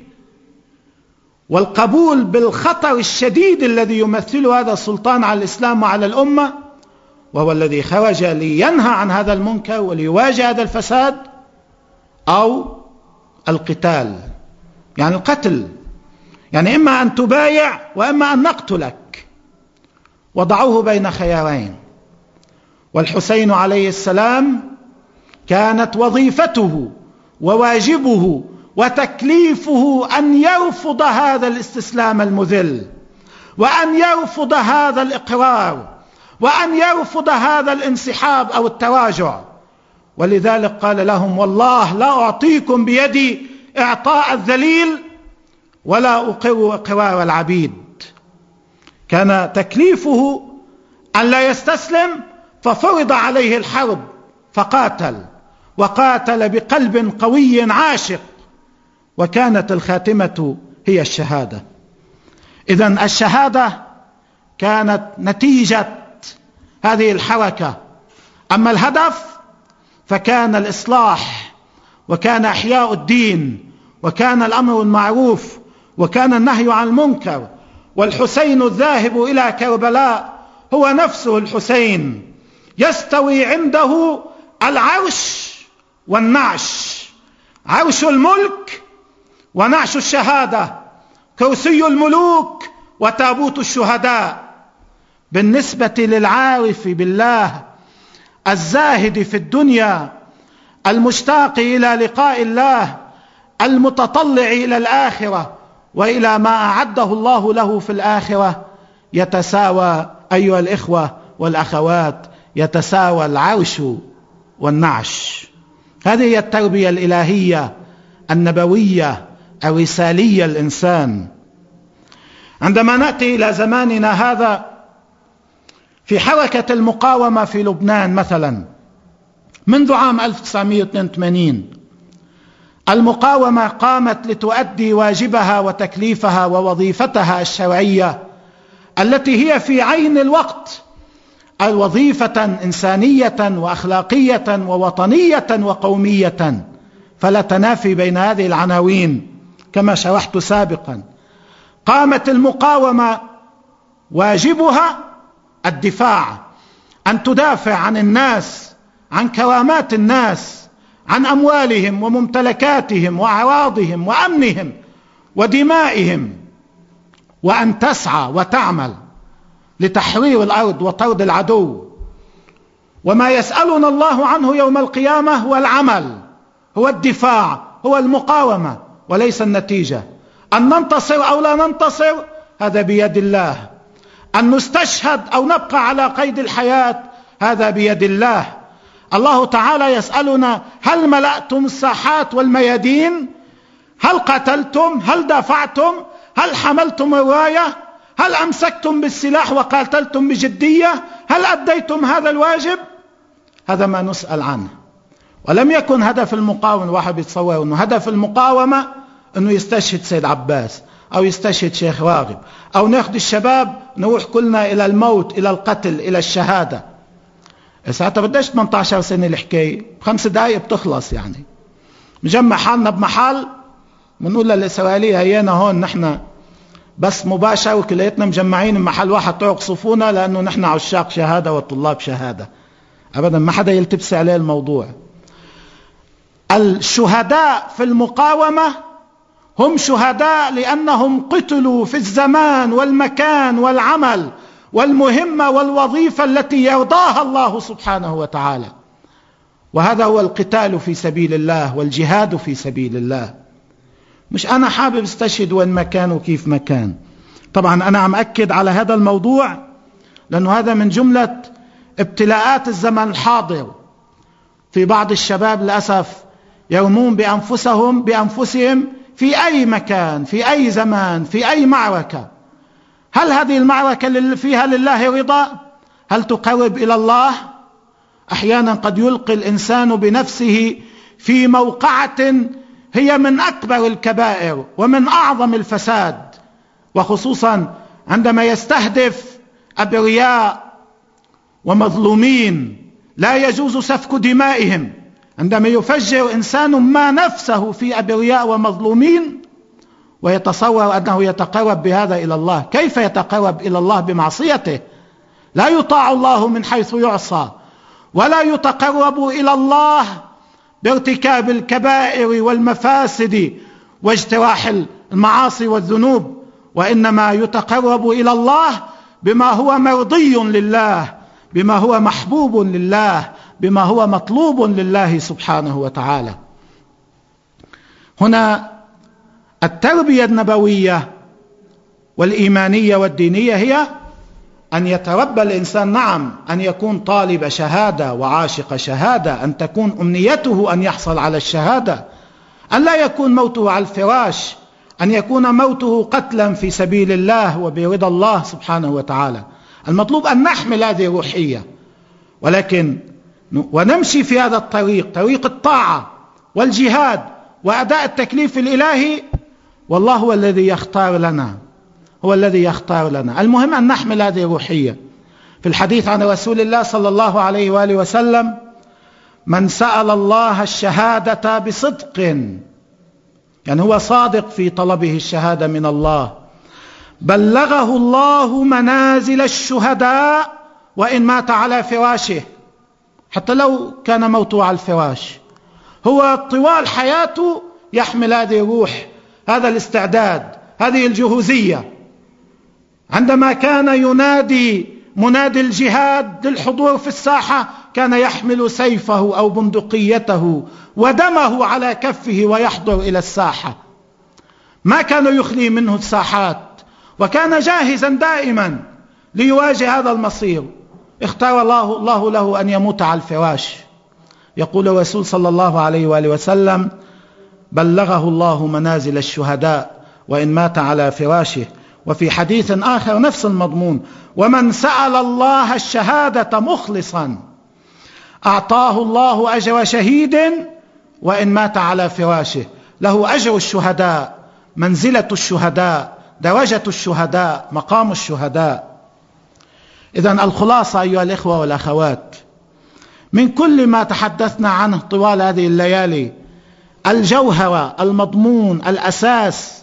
والقبول بالخطر الشديد الذي يمثله هذا السلطان على الإسلام وعلى الأمة، وهو الذي خرج لينهى عن هذا المنكر وليواجه هذا الفساد، أو القتال، يعني القتل، يعني إما أن تبايع وإما أن نقتلك. وضعوه بين خيارين. والحسين عليه السلام كانت وظيفته وواجبه وتكليفه أن يرفض هذا الاستسلام المذل، وأن يرفض هذا الإقرار، وأن يرفض هذا الانسحاب أو التراجع. ولذلك قال لهم: والله لا أعطيكم بيدي إعطاء الذليل ولا أقر إقرار العبيد. كان تكليفه أن لا يستسلم، ففرض عليه الحرب فقاتل، وقاتل بقلب قوي عاشق، وكانت الخاتمة هي الشهادة. إذن الشهادة كانت نتيجة هذه الحركة. أما الهدف فكان الإصلاح، وكان إحياء الدين، وكان الأمر بالمعروف، وكان النهي عن المنكر. والحسين الذاهب إلى كربلاء هو نفسه الحسين، يستوي عنده العرش والنعش، عرش الملك ونعش الشهادة، كرسي الملوك وتابوت الشهداء. بالنسبة للعارف بالله الزاهد في الدنيا المشتاق إلى لقاء الله المتطلع إلى الآخرة وإلى ما أعده الله له في الآخرة، يتساوى أيها الإخوة والأخوات، يتساوى العرش والنعش. هذه هي التربية الإلهية النبوية الرسالية الإنسان. عندما نأتي إلى زماننا هذا، في حركة المقاومة في لبنان مثلا منذ عام ألف وتسعمائة واثنين وثمانين، المقاومة قامت لتؤدي واجبها وتكليفها ووظيفتها الشرعية، التي هي في عين الوقت الوظيفة إنسانية وأخلاقية ووطنية وقومية، فلا تنافي بين هذه العناوين كما شرحت سابقا. قامت المقاومة واجبها الدفاع، أن تدافع عن الناس، عن كرامات الناس، عن أموالهم وممتلكاتهم وأعراضهم وأمنهم ودمائهم، وأن تسعى وتعمل لتحرير الأرض وطرد العدو. وما يسألنا الله عنه يوم القيامة هو العمل، هو الدفاع، هو المقاومة، وليس النتيجة. أن ننتصر أو لا ننتصر هذا بيد الله، أن نستشهد أو نبقى على قيد الحياة هذا بيد الله. الله تعالى يسألنا: هل ملأتم الساحات والميادين؟ هل قتلتم؟ هل دافعتم؟ هل حملتم الراية؟ هل أمسكتم بالسلاح وقاتلتم بجدية؟ هل أديتم هذا الواجب؟ هذا ما نسأل عنه. ولم يكن هدف المقاومة، واحد بيتصور أنه هدف المقاومة أنه يستشهد سيد عباس أو يستشهد شيخ راغب، أو ناخذ الشباب نروح كلنا إلى الموت، إلى القتل، إلى الشهادة. ساعتها بدأش ثمانية عشر سنة الحكاية، بخمس دقائق بتخلص. يعني مجمع حالنا بمحل، بنقول للإسرائيلية: هينا هون نحن بس مباشر وكليتنا مجمعين بمحل واحد، تعرق صفونا لأنه نحن عشاق شهادة وطلاب شهادة. أبدا ما حدا يلتبس عليه الموضوع. الشهداء في المقاومة هم شهداء لأنهم قتلوا في الزمان والمكان والعمل والمهمة والوظيفة التي يرضاها الله سبحانه وتعالى. وهذا هو القتال في سبيل الله والجهاد في سبيل الله. مش أنا حابب استشهد وين مكان وكيف مكان. طبعا أنا عم أكد على هذا الموضوع لأنه هذا من جملة ابتلاءات الزمن الحاضر. في بعض الشباب للأسف يرمون بأنفسهم بأنفسهم في أي مكان، في أي زمان، في أي معركة. هل هذه المعركة فيها لله رضا؟ هل تقرب إلى الله؟ أحيانا قد يلقي الإنسان بنفسه في موقعة هي من أكبر الكبائر ومن أعظم الفساد، وخصوصا عندما يستهدف أبرياء ومظلومين لا يجوز سفك دمائهم. عندما يفجر إنسان ما نفسه في أبرياء ومظلومين ويتصور أنه يتقرب بهذا إلى الله، كيف يتقرب إلى الله بمعصيته؟ لا يطاع الله من حيث يعصى، ولا يتقرب إلى الله بارتكاب الكبائر والمفاسد واجتراح المعاصي والذنوب، وإنما يتقرب إلى الله بما هو مرضي لله، بما هو محبوب لله، بما هو مطلوب لله سبحانه وتعالى. هنا التربية النبوية والإيمانية والدينية هي أن يتربى الإنسان، نعم، أن يكون طالب شهادة وعاشق شهادة، أن تكون أمنيته أن يحصل على الشهادة، أن لا يكون موته على الفراش، أن يكون موته قتلا في سبيل الله وبرضا الله سبحانه وتعالى. المطلوب أن نحمل هذه الروحية، ولكن ونمشي في هذا الطريق، طريق الطاعة والجهاد وأداء التكليف الإلهي، والله هو الذي يختار لنا، هو الذي يختار لنا. المهم أن نحمل هذه الروحية. في الحديث عن رسول الله صلى الله عليه وآله وسلم: من سأل الله الشهادة بصدق، يعني هو صادق في طلبه الشهادة من الله، بلغه الله منازل الشهداء وإن مات على فراشه. حتى لو كان موته على الفراش، هو طوال حياته يحمل هذه الروح، هذا الاستعداد، هذه الجهوزية. عندما كان ينادي منادي الجهاد للحضور في الساحة كان يحمل سيفه أو بندقيته ودمه على كفه ويحضر إلى الساحة، ما كان يخلي منه الساحات، وكان جاهزا دائما ليواجه هذا المصير. اختار الله, الله له أن يموت على الفراش. يقول الرسول صلى الله عليه وآله وسلم: بلغه الله منازل الشهداء وإن مات على فراشه. وفي حديث آخر نفس المضمون: ومن سأل الله الشهادة مخلصا أعطاه الله أجر شهيد وإن مات على فراشه. له أجر الشهداء، منزلة الشهداء، درجة الشهداء، مقام الشهداء. إذن الخلاصة أيها الإخوة والأخوات من كل ما تحدثنا عنه طوال هذه الليالي، الجوهرة، المضمون، الأساس،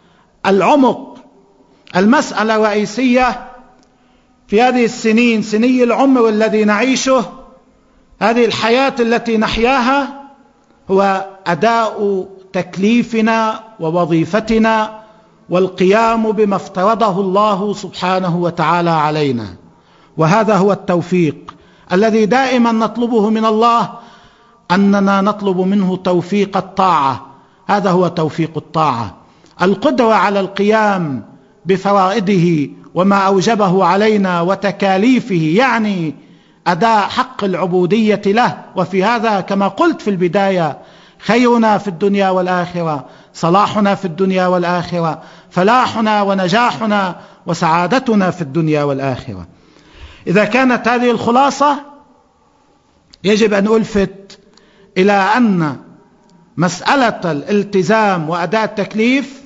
العمق، المسألة الرئيسية في هذه السنين، سني العمر الذي نعيشه، هذه الحياة التي نحياها، هو أداء تكليفنا ووظيفتنا والقيام بما افترضه الله سبحانه وتعالى علينا. وهذا هو التوفيق الذي دائما نطلبه من الله، أننا نطلب منه توفيق الطاعة. هذا هو توفيق الطاعة، القدرة على القيام بفرائضه وما أوجبه علينا وتكاليفه، يعني أداء حق العبودية له. وفي هذا كما قلت في البداية: خيرنا في الدنيا والآخرة، صلاحنا في الدنيا والآخرة، فلاحنا ونجاحنا وسعادتنا في الدنيا والآخرة. إذا كانت هذه الخلاصة، يجب أن ألفت إلى أن مسألة الالتزام وأداء التكليف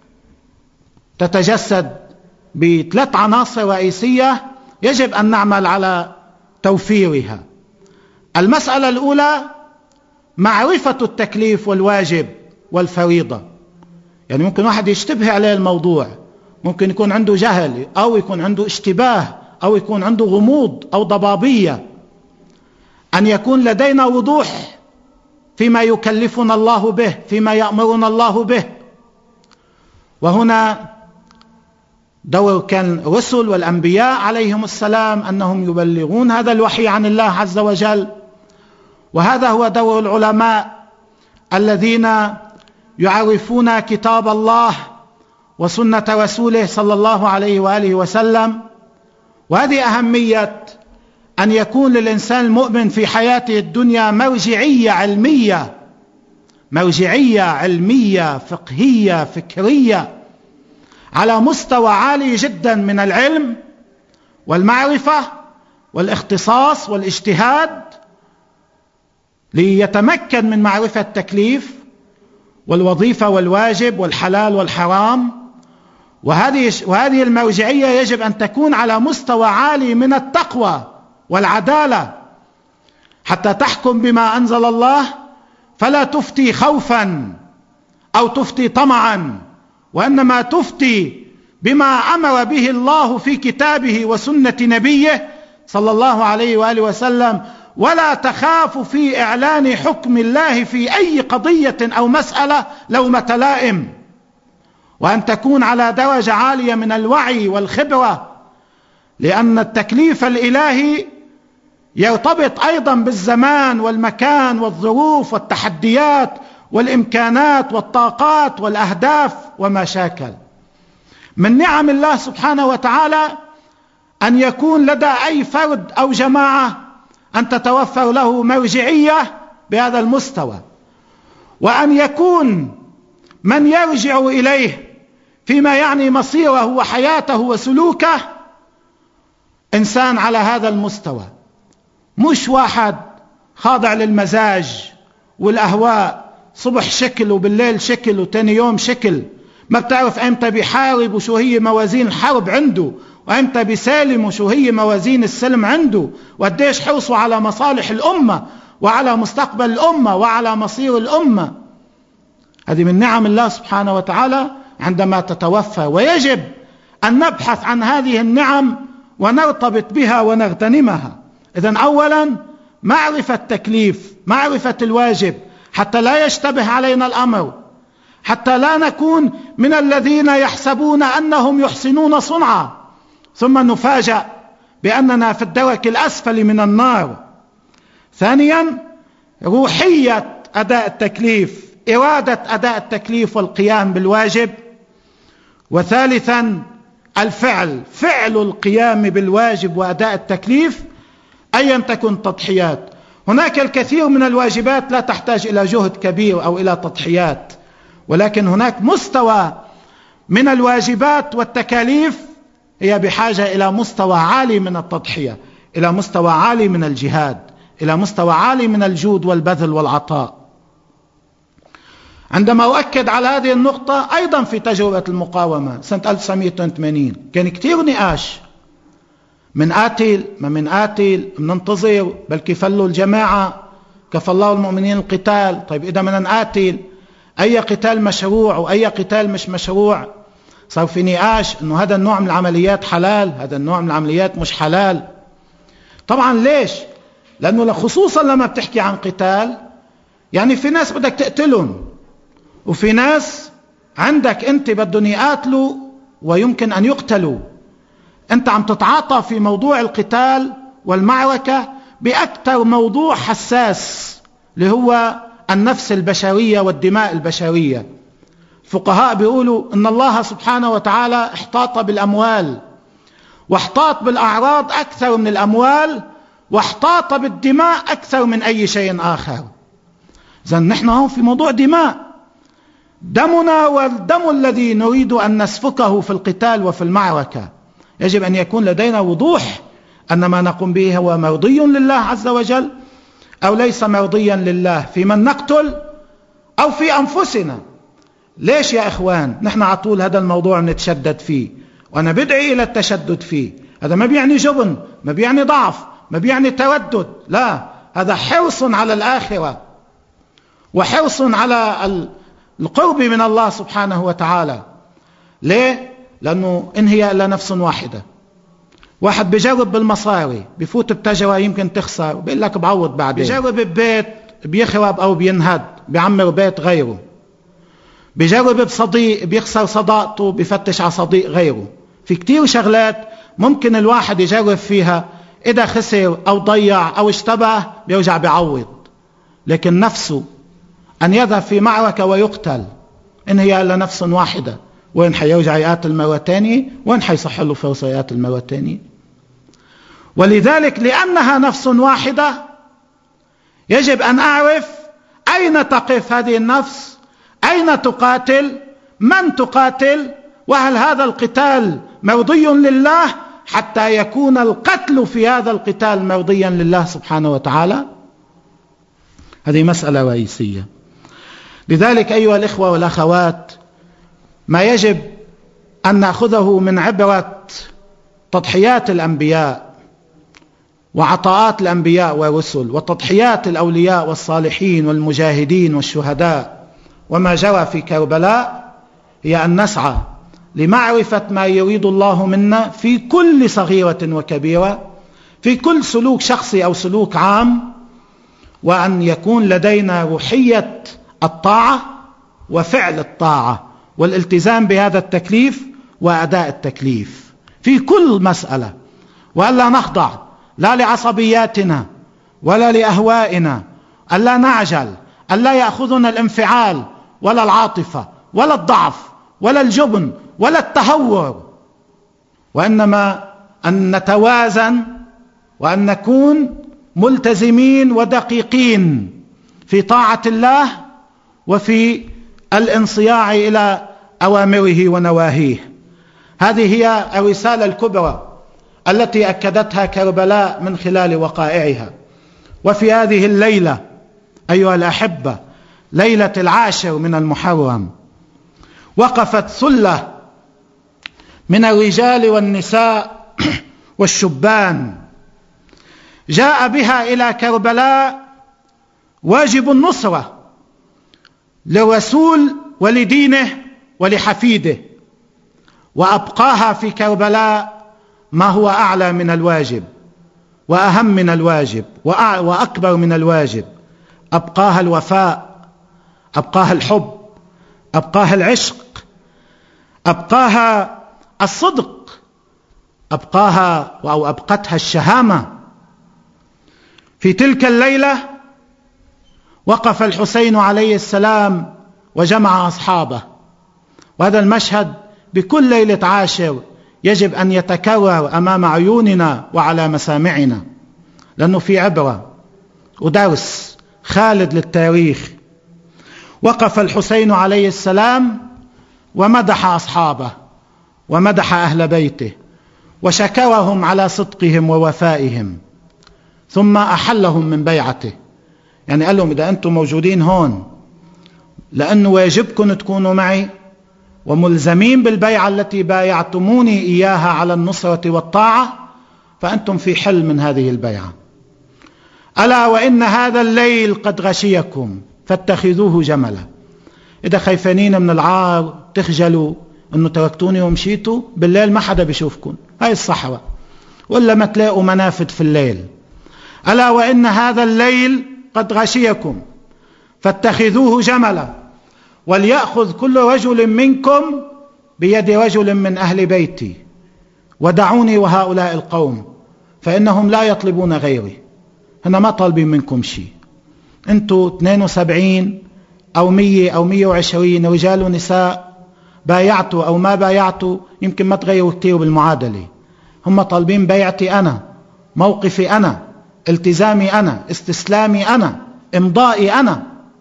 تتجسد بثلاث عناصر رئيسية يجب أن نعمل على توفيرها. المسألة الأولى معرفة التكليف والواجب والفريضة. يعني ممكن واحد يشتبه عليه الموضوع، ممكن يكون عنده جهل أو يكون عنده اشتباه أو يكون عنده غموض أو ضبابية. أن يكون لدينا وضوح فيما يكلفنا الله به، فيما يأمرنا الله به. وهنا دور كان الرسل والأنبياء عليهم السلام أنهم يبلغون هذا الوحي عن الله عز وجل، وهذا هو دور العلماء الذين يعرفون كتاب الله وسنة رسوله صلى الله عليه وآله وسلم. وهذه أهمية أن يكون للإنسان المؤمن في حياته الدنيا مرجعية علمية، مرجعية علمية فقهية فكرية، على مستوى عالي جدا من العلم والمعرفة والاختصاص والاجتهاد ليتمكن من معرفة التكليف والوظيفة والواجب والحلال والحرام. وهذه وهذه المرجعية يجب أن تكون على مستوى عالي من التقوى والعدالة حتى تحكم بما أنزل الله، فلا تفتي خوفا أو تفتي طمعا، وإنما تفتي بما أمر به الله في كتابه وسنة نبيه صلى الله عليه وآله وسلم، ولا تخاف في إعلان حكم الله في أي قضية أو مسألة لومة لائم، وأن تكون على درجة عالية من الوعي والخبرة، لأن التكليف الإلهي يرتبط أيضا بالزمان والمكان والظروف والتحديات والإمكانات والطاقات والأهداف وما شاكل. من نعم الله سبحانه وتعالى أن يكون لدى أي فرد أو جماعة أن تتوفر له مرجعية بهذا المستوى، وأن يكون من يرجع إليه فيما يعني مصيره وحياته وسلوكه إنسان على هذا المستوى، مش واحد خاضع للمزاج والأهواء، صبح شكل وبالليل شكل وتاني يوم شكل، ما بتعرف أمتى بيحارب وشو هي موازين الحرب عنده، وأمتى بيسالم وشو هي موازين السلم عنده، وقديش حرصوا على مصالح الأمة وعلى مستقبل الأمة وعلى مصير الأمة. هذه من نعم الله سبحانه وتعالى عندما تتوفر، ويجب أن نبحث عن هذه النعم ونرتبط بها ونغتنمها. إذن أولا معرفة التكليف، معرفة الواجب، حتى لا يشتبه علينا الأمر، حتى لا نكون من الذين يحسبون أنهم يحسنون صنعا ثم نفاجأ بأننا في الدرك الأسفل من النار. ثانيا روحية أداء التكليف، إرادة أداء التكليف والقيام بالواجب. وثالثا الفعل، فعل القيام بالواجب وأداء التكليف أيا تكن تضحيات. هناك الكثير من الواجبات لا تحتاج إلى جهد كبير أو إلى تضحيات، ولكن هناك مستوى من الواجبات والتكاليف هي بحاجة إلى مستوى عالي من التضحية، إلى مستوى عالي من الجهاد، إلى مستوى عالي من الجود والبذل والعطاء. عندما أؤكد على هذه النقطة أيضا في تجربة المقاومة سنة ألف وتسعمائة واثنين وثمانين كان كتير نقاش، من قاتل ما من قاتل مننتظر بل كفلوا الجماعة كفى الله المؤمنين القتال. طيب إذا من نقاتل أي قتال مشروع وأي قتال مش مشروع؟ صار في نقاش إنه هذا النوع من العمليات حلال، هذا النوع من العمليات مش حلال. طبعا ليش؟ لأنه خصوصا لما بتحكي عن قتال يعني في ناس بدك تقتلهم، وفي ناس عندك أنت بدهم يقاتلوا ويمكن أن يقتلوا. أنت عم تتعاطى في موضوع القتال والمعركة بأكثر موضوع حساس اللي هو النفس البشرية والدماء البشرية. الفقهاء بيقولوا إن الله سبحانه وتعالى احتاط بالأموال، واحتاط بالأعراض أكثر من الأموال، واحتاط بالدماء أكثر من أي شيء آخر. إذن نحن هون في موضوع دماء، دمنا والدم الذي نريد أن نسفكه في القتال وفي المعركة يجب أن يكون لدينا وضوح أن ما نقوم به هو مرضي لله عز وجل أو ليس مرضيا لله، في من نقتل أو في أنفسنا. ليش يا إخوان نحن على طول هذا الموضوع نتشدد فيه، وأنا بدعي إلى التشدد فيه؟ هذا ما بيعني جبن، ما بيعني ضعف، ما بيعني تودد، لا، هذا حرص على الآخرة وحرص على القرب من الله سبحانه وتعالى. ليه؟ لأنه إن هي إلا نفس واحدة. واحد بيجرب بالمصاري، بيفوت بتجربة يمكن تخسر بيقول لك بعوض بعدين، بيجرب ببيت بيخرب أو بينهد بيعمر بيت غيره، بيجرب بصديق بيخسر صداقته بيفتش على صديق غيره. في كتير شغلات ممكن الواحد يجرب فيها، إذا خسر أو ضيع أو اشتبه بيرجع بيعوض. لكن نفسه أن يذهب في معركة ويقتل، إن هي إلا نفس واحدة، وين حيرجع يقاتل مرة تانية؟ وين حيصح له فرصة يقاتل مرة تانية؟ ولذلك لأنها نفس واحدة يجب أن أعرف أين تقف هذه النفس، أين تقاتل، من تقاتل، وهل هذا القتال مرضي لله حتى يكون القتل في هذا القتال مرضيا لله سبحانه وتعالى؟ هذه مسألة رئيسية. لذلك أيها الإخوة والأخوات، ما يجب أن نأخذه من عبرة تضحيات الأنبياء وعطاءات الأنبياء والرسل وتضحيات الأولياء والصالحين والمجاهدين والشهداء وما جرى في كربلاء، هي أن نسعى لمعرفة ما يريد الله منا في كل صغيرة وكبيرة، في كل سلوك شخصي أو سلوك عام، وأن يكون لدينا روحية الطاعة وفعل الطاعة والالتزام بهذا التكليف وأداء التكليف في كل مسألة، وألا نخضع لا لعصبياتنا ولا لأهوائنا، ألا نعجل، ألا يأخذنا الانفعال ولا العاطفة ولا الضعف ولا الجبن ولا التهور، وإنما أن نتوازن وأن نكون ملتزمين ودقيقين في طاعة الله وفي الانصياع إلى أوامره ونواهيه. هذه هي الرسالة الكبرى التي أكدتها كربلاء من خلال وقائعها. وفي هذه الليلة أيها الأحبة، ليلة العاشر من المحرم، وقفت ثلة من الرجال والنساء والشبان جاء بها إلى كربلاء واجب النصرة للرسول ولدينه ولحفيده، وأبقاها في كربلاء ما هو أعلى من الواجب وأهم من الواجب وأكبر من الواجب. أبقاها الوفاء، أبقاها الحب، أبقاها العشق، أبقاها الصدق، أبقاها أو أبقتها الشهامة. في تلك الليلة وقف الحسين عليه السلام وجمع أصحابه، وهذا المشهد بكل ليلة عاشر يجب أن يتكرر أمام عيوننا وعلى مسامعنا، لأنه في عبرة ودرس خالد للتاريخ. وقف الحسين عليه السلام ومدح أصحابه ومدح أهل بيته وشكرهم على صدقهم ووفائهم، ثم أحلهم من بيعته، يعني قال لهم إذا أنتم موجودين هون لأنه واجبكم تكونوا معي وملزمين بالبيعة التي بايعتموني إياها على النصرة والطاعة، فأنتم في حل من هذه البيعة. ألا وإن هذا الليل قد غشيكم فاتخذوه جملا. إذا خايفين من العار تخجلوا أنه تركتوني ومشيتوا، بالليل ما حدا بيشوفكم، هاي الصحراء، ولا ما تلاقوا منافذ في الليل. ألا وإن هذا الليل قد غشيكم فاتخذوه جملا، وليأخذ كل رجل منكم بيد رجل من أهل بيتي ودعوني وهؤلاء القوم فإنهم لا يطلبون غيري. هنا ما طالبين منكم شيء، أنتوا اثنين وسبعين أو مية أو مية وعشرين رجال ونساء، بايعتوا أو ما بايعتوا يمكن ما تغيروا كتير بالمعادلة. هم طالبين بيعتي أنا، موقفي أنا، التزامي أنا، استسلامي أنا، إمضائي أنا.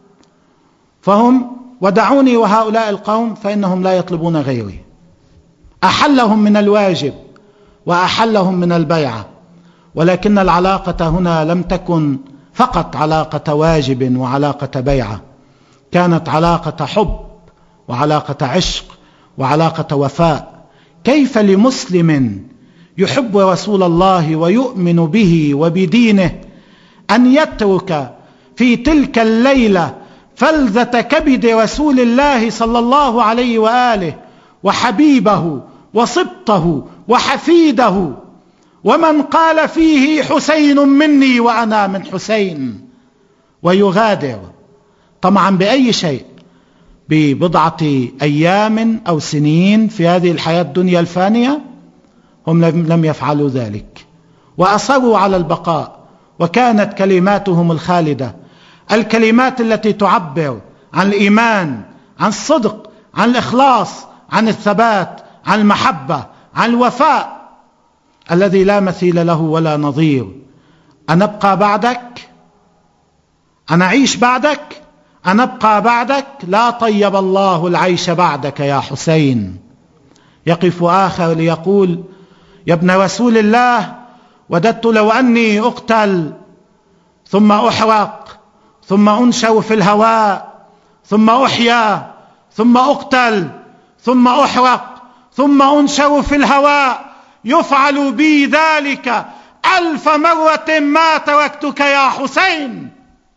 فهم ودعوني وهؤلاء القوم فإنهم لا يطلبون غيري. أحلهم من الواجب وأحلهم من البيعة، ولكن العلاقة هنا لم تكن فقط علاقة واجب وعلاقة بيعة، كانت علاقة حب وعلاقة عشق وعلاقة وفاء. كيف لمسلم يحب رسول الله ويؤمن به وبدينه أن يترك في تلك الليلة فلذة كبد رسول الله صلى الله عليه وآله وحبيبه وصبته وحفيده، ومن قال فيه حسين مني وأنا من حسين، ويغادر طمعا بأي شيء ببضعة أيام أو سنين في هذه الحياة الدنيا الفانية؟ هم لم يفعلوا ذلك وأصروا على البقاء، وكانت كلماتهم الخالدة الكلمات التي تعبر عن الإيمان، عن الصدق، عن الإخلاص، عن الثبات، عن المحبة، عن الوفاء الذي لا مثيل له ولا نظير. أن أبقى بعدك، أن أعيش بعدك، أن أبقى بعدك، لا طيب الله العيش بعدك يا حسين. يقف آخر ليقول: يا ابن رسول الله، وددت لو أني أقتل ثم أحرق ثم أنشر في الهواء ثم أحيا ثم أقتل ثم أحرق ثم أنشر في الهواء، يفعل بي ذلك ألف مرة ما تركتك يا حسين.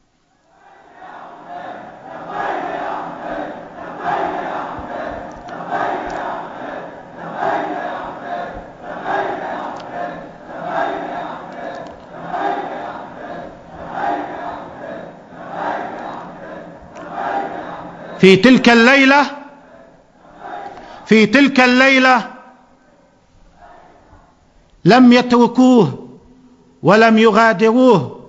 في تلك الليلة في تلك الليلة لم يتركوه ولم يغادروه،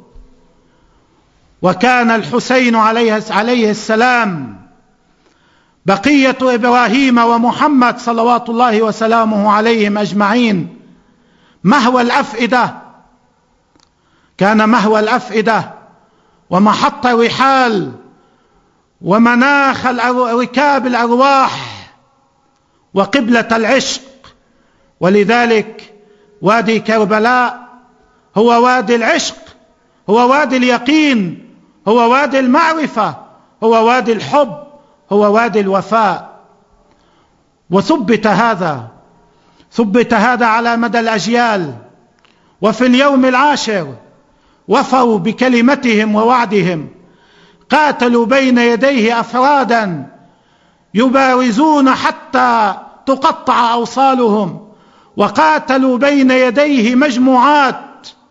وكان الحسين عليه عليه السلام بقية إبراهيم ومحمد صلوات الله وسلامه عليهم أجمعين مهوى الأفئدة، كان مهوى الأفئدة ومحط الرحال ومناخ ركاب الأرواح وقبلة العشق. ولذلك وادي كربلاء هو وادي العشق، هو وادي اليقين، هو وادي المعرفة، هو وادي الحب، هو وادي الوفاء. وثبت هذا ثبت هذا على مدى الأجيال، وفي اليوم العاشر وفوا بكلمتهم ووعدهم، قاتلوا بين يديه أفرادا يبارزون حتى تقطع أوصالهم، وقاتلوا بين يديه مجموعات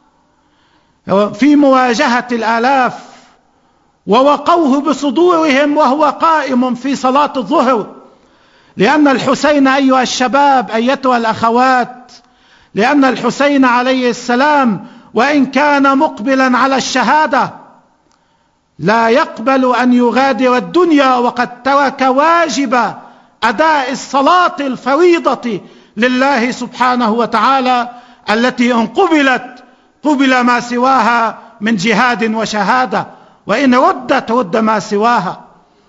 في مواجهة الآلاف، ووقوه بصدورهم وهو قائم في صلاة الظهر. لأن الحسين أيها الشباب أيتها الأخوات، لأن الحسين عليه السلام وإن كان مقبلا على الشهادة لا يقبل أن يغادر الدنيا وقد ترك واجب أداء الصلاة الفريضة لله سبحانه وتعالى، التي إن قبلت قبل ما سواها من جهاد وشهادة، وإن ردت رد ما سواها.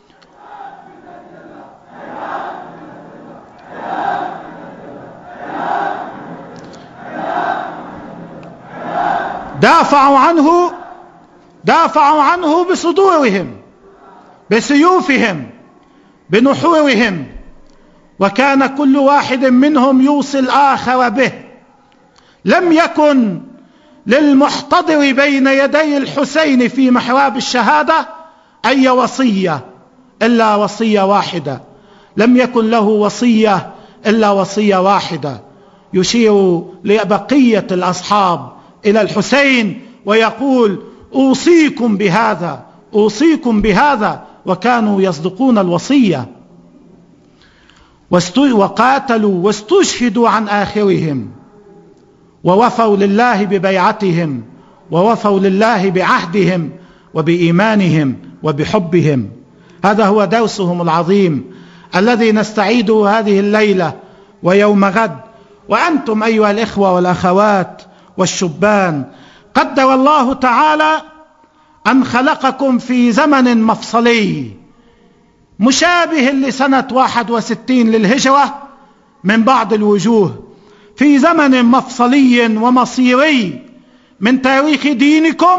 دافعوا عنه دافعوا عنه بصدورهم، بسيوفهم، بنحورهم، وكان كل واحد منهم يوصي الآخر به. لم يكن للمحتضر بين يدي الحسين في محراب الشهادة أي وصية إلا وصية واحدة، لم يكن له وصية إلا وصية واحدة. يشير لبقية الأصحاب إلى الحسين ويقول: أوصيكم بهذا، أوصيكم بهذا، وكانوا يصدقون الوصية. وقاتلوا واستشهدوا عن آخرهم، ووفوا لله ببيعتهم، ووفوا لله بعهدهم وبإيمانهم وبحبهم. هذا هو درسهم العظيم الذي نستعيده هذه الليلة ويوم غد. وأنتم أيها الإخوة والأخوات والشبان، قدر الله تعالى أن خلقكم في زمن مفصلي مشابه لسنة واحد وستين للهجرة من بعض الوجوه، في زمن مفصلي ومصيري من تاريخ دينكم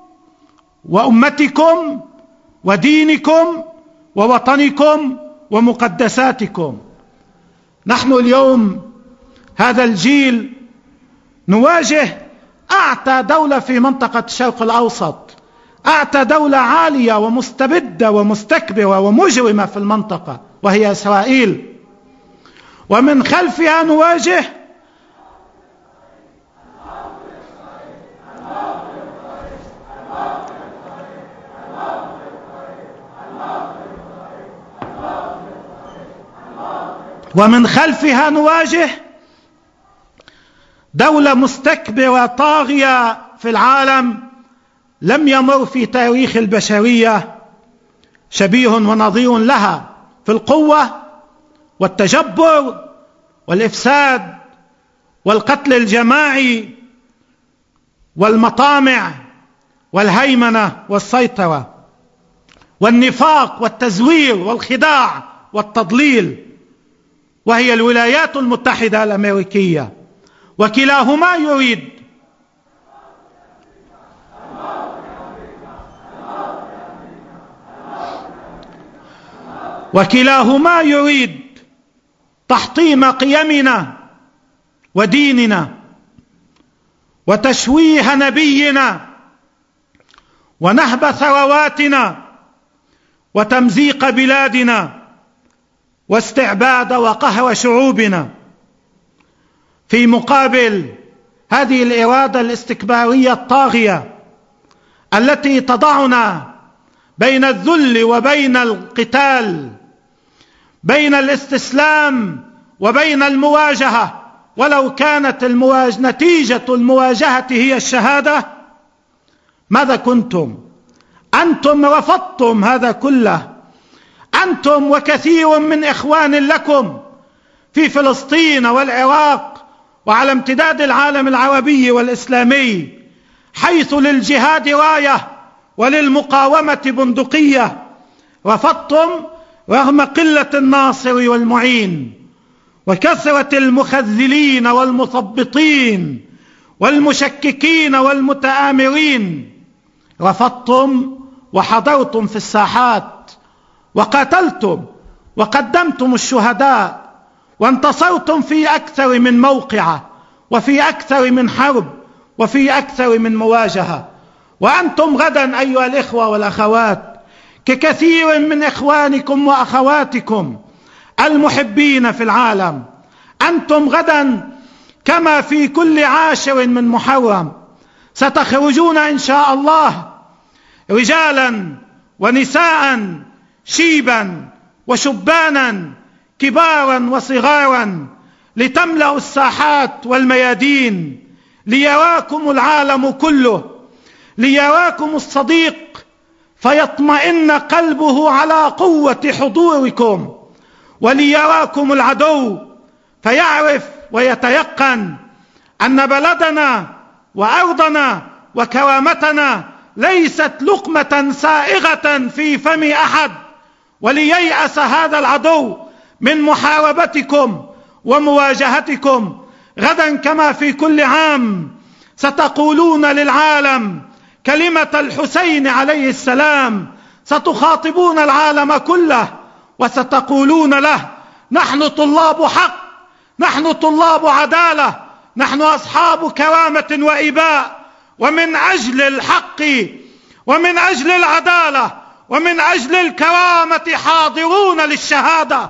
وأمتكم ودينكم ووطنكم ومقدساتكم. نحن اليوم هذا الجيل نواجه أعتى دولة في منطقة الشرق الأوسط، أعتى دولة عالية ومستبدة ومستكبرة ومجرمة في المنطقة، وهي إسرائيل. ومن خلفها نواجه ومن خلفها نواجه دولة مستكبرة طاغية في العالم لم يمر في تاريخ البشرية شبيه ونظير لها في القوة والتجبر والإفساد والقتل الجماعي والمطامع والهيمنة والسيطرة والنفاق والتزوير والخداع والتضليل. وهي الولايات المتحدة الأمريكية، وكلاهما يريد وكلاهما يريد تحطيم قيمنا وديننا وتشويه نبينا ونهب ثرواتنا وتمزيق بلادنا واستعباد وقهر شعوبنا. في مقابل هذه الإرادة الاستكبارية الطاغية التي تضعنا بين الذل وبين القتال، بين الاستسلام وبين المواجهة، ولو كانت المواجهة نتيجة المواجهة هي الشهادة، ماذا كنتم؟ أنتم رفضتم هذا كله، أنتم وكثير من إخوان لكم في فلسطين والعراق وعلى امتداد العالم العربي والإسلامي، حيث للجهاد راية وللمقاومة بندقية. رفضتم رغم قلة الناصر والمعين وكثرة المخذلين والمثبطين والمشككين والمتآمرين. رفضتم وحضرتم في الساحات وقاتلتم وقدمتم الشهداء وانتصرتم في أكثر من موقعة وفي أكثر من حرب وفي أكثر من مواجهة. وأنتم غدا أيها الإخوة والأخوات ككثير من إخوانكم وأخواتكم المحبين في العالم، أنتم غدا كما في كل عاشر من محرم ستخرجون إن شاء الله رجالا ونساء، شيبا وشبانا، كبارا وصغارا، لتملأ الساحات والميادين، ليراكم العالم كله، ليراكم الصديق فيطمئن قلبه على قوة حضوركم، وليراكم العدو فيعرف ويتيقن أن بلدنا وأرضنا وكرامتنا ليست لقمة سائغة في فم أحد، ولييأس هذا العدو من محاربتكم ومواجهتكم. غدا كما في كل عام ستقولون للعالم كلمة الحسين عليه السلام، ستخاطبون العالم كله وستقولون له: نحن طلاب حق، نحن طلاب عدالة، نحن أصحاب كرامة وإباء، ومن أجل الحق ومن أجل العدالة ومن أجل الكرامة حاضرون للشهادة.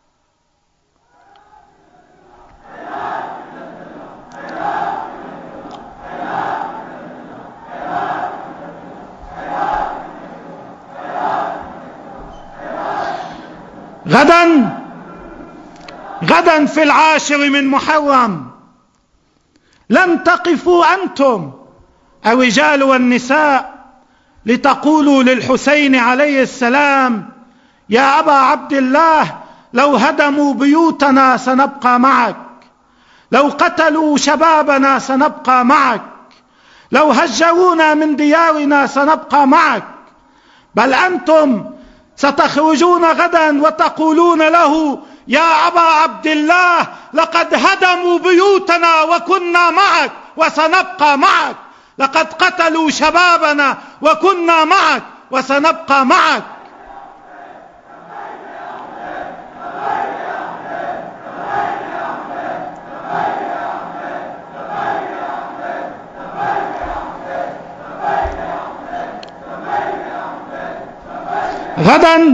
غدا غدا في العاشر من محرم لن تقفوا أنتم الرجال والنساء لتقولوا للحسين عليه السلام: يا أبا عبد الله، لو هدموا بيوتنا سنبقى معك، لو قتلوا شبابنا سنبقى معك، لو هجرونا من ديارنا سنبقى معك. بل أنتم ستخرجون غدا وتقولون له: يا أبا عبد الله، لقد هدموا بيوتنا وكنا معك وسنبقى معك، لقد قتلوا شبابنا وكنا معك وسنبقى معك. غدا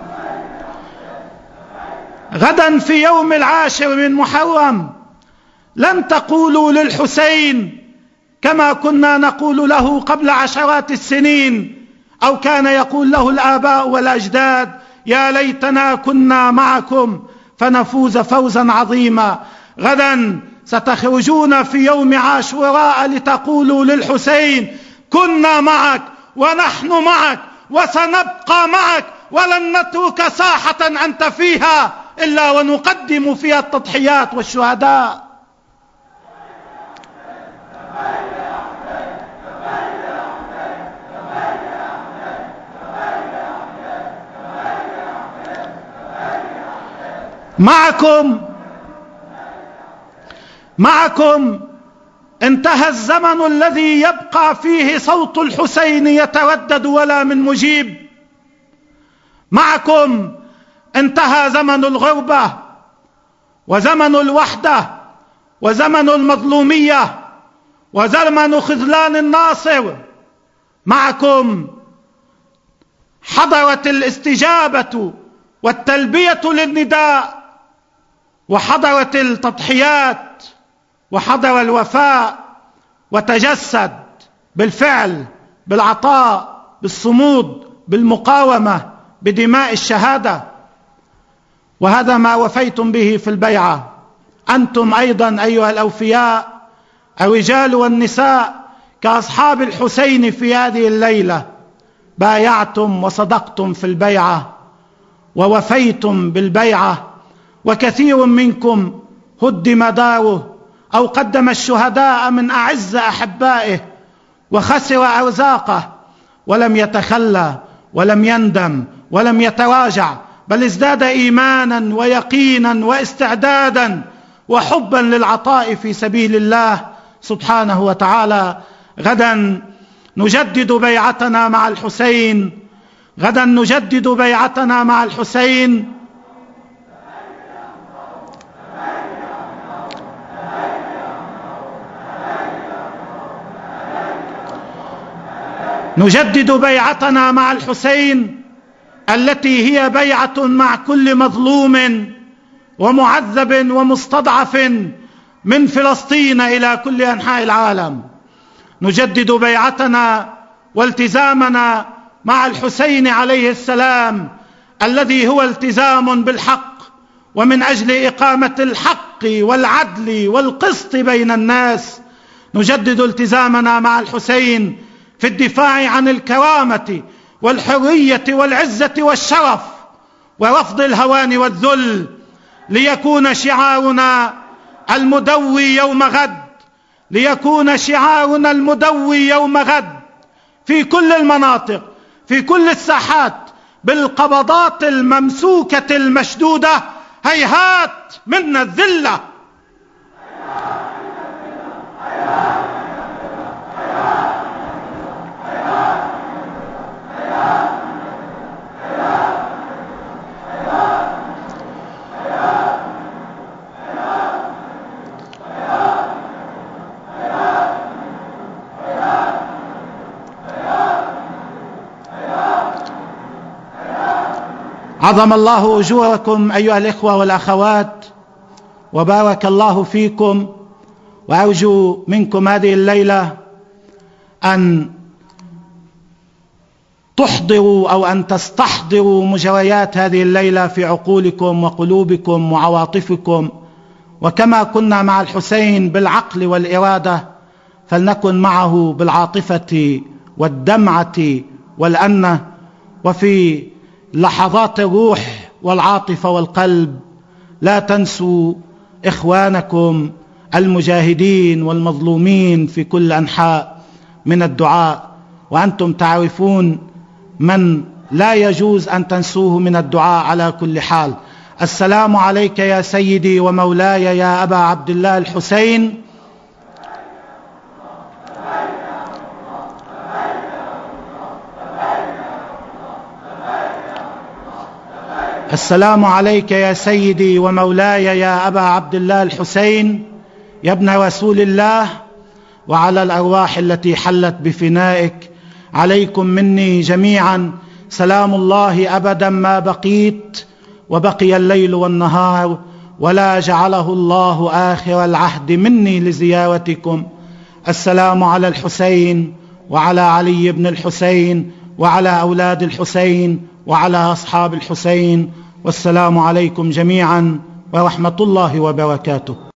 غدا في يوم العاشر من محرم لن تقولوا للحسين كما كنا نقول له قبل عشرات السنين، أو كان يقول له الآباء والأجداد: يا ليتنا كنا معكم فنفوز فوزا عظيما. غدا ستخرجون في يوم عاشوراء لتقولوا للحسين: كنا معك ونحن معك وسنبقى معك، ولن نترك ساحة أنت فيها إلا ونقدم فيها التضحيات والشهداء. معكم معكم انتهى الزمن الذي يبقى فيه صوت الحسين يتردد ولا من مجيب. معكم انتهى زمن الغربة وزمن الوحدة وزمن المظلومية وزمن خذلان الناصر. معكم حضرت الاستجابة والتلبية للنداء، وحضرت التضحيات، وحضر الوفاء، وتجسد بالفعل، بالعطاء، بالصمود، بالمقاومة، بدماء الشهادة. وهذا ما وفيتم به في البيعة. أنتم أيضا أيها الأوفياء الرجال والنساء كأصحاب الحسين في هذه الليلة بايعتم وصدقتم في البيعة ووفيتم بالبيعة، وكثير منكم هدم داره أو قدم الشهداء من أعز أحبائه وخسر أرزاقه، ولم يتخلى ولم يندم ولم يتراجع، بل ازداد إيمانا ويقينا واستعدادا وحبا للعطاء في سبيل الله سبحانه وتعالى. غدا نجدد بيعتنا مع الحسين، غدا نجدد بيعتنا مع الحسين. نجدد بيعتنا مع الحسين التي هي بيعة مع كل مظلوم ومعذب ومستضعف من فلسطين إلى كل أنحاء العالم. نجدد بيعتنا والتزامنا مع الحسين عليه السلام الذي هو التزام بالحق ومن أجل إقامة الحق والعدل والقسط بين الناس. نجدد التزامنا مع الحسين في الدفاع عن الكرامة والحرية والعزة والشرف ورفض الهوان والذل، ليكون شعارنا المدوي يوم غد، ليكون شعارنا المدوي يوم غد في كل المناطق، في كل الساحات، بالقبضات الممسوكة المشدودة: هيهات منا الذلة. عظم الله أجوركم أيها الإخوة والأخوات، وبارك الله فيكم. وأرجو منكم هذه الليلة أن تحضروا أو أن تستحضروا مجريات هذه الليلة في عقولكم وقلوبكم وعواطفكم، وكما كنا مع الحسين بالعقل والإرادة فلنكن معه بالعاطفة والدمعة والأنة، وفي لحظات الروح والعاطفة والقلب لا تنسوا إخوانكم المجاهدين والمظلومين في كل أنحاء من الدعاء. وأنتم تعرفون من لا يجوز أن تنسوه من الدعاء على كل حال. السلام عليك يا سيدي ومولاي يا أبا عبد الله الحسين. السلام عليك يا سيدي ومولاي يا أبا عبد الله الحسين يا ابن رسول الله، وعلى الأرواح التي حلت بفنائك، عليكم مني جميعا سلام الله أبدا ما بقيت وبقي الليل والنهار، ولا جعله الله آخر العهد مني لزيارتكم. السلام على الحسين وعلى علي بن الحسين وعلى أولاد الحسين وعلى أصحاب الحسين، والسلام عليكم جميعا ورحمة الله وبركاته.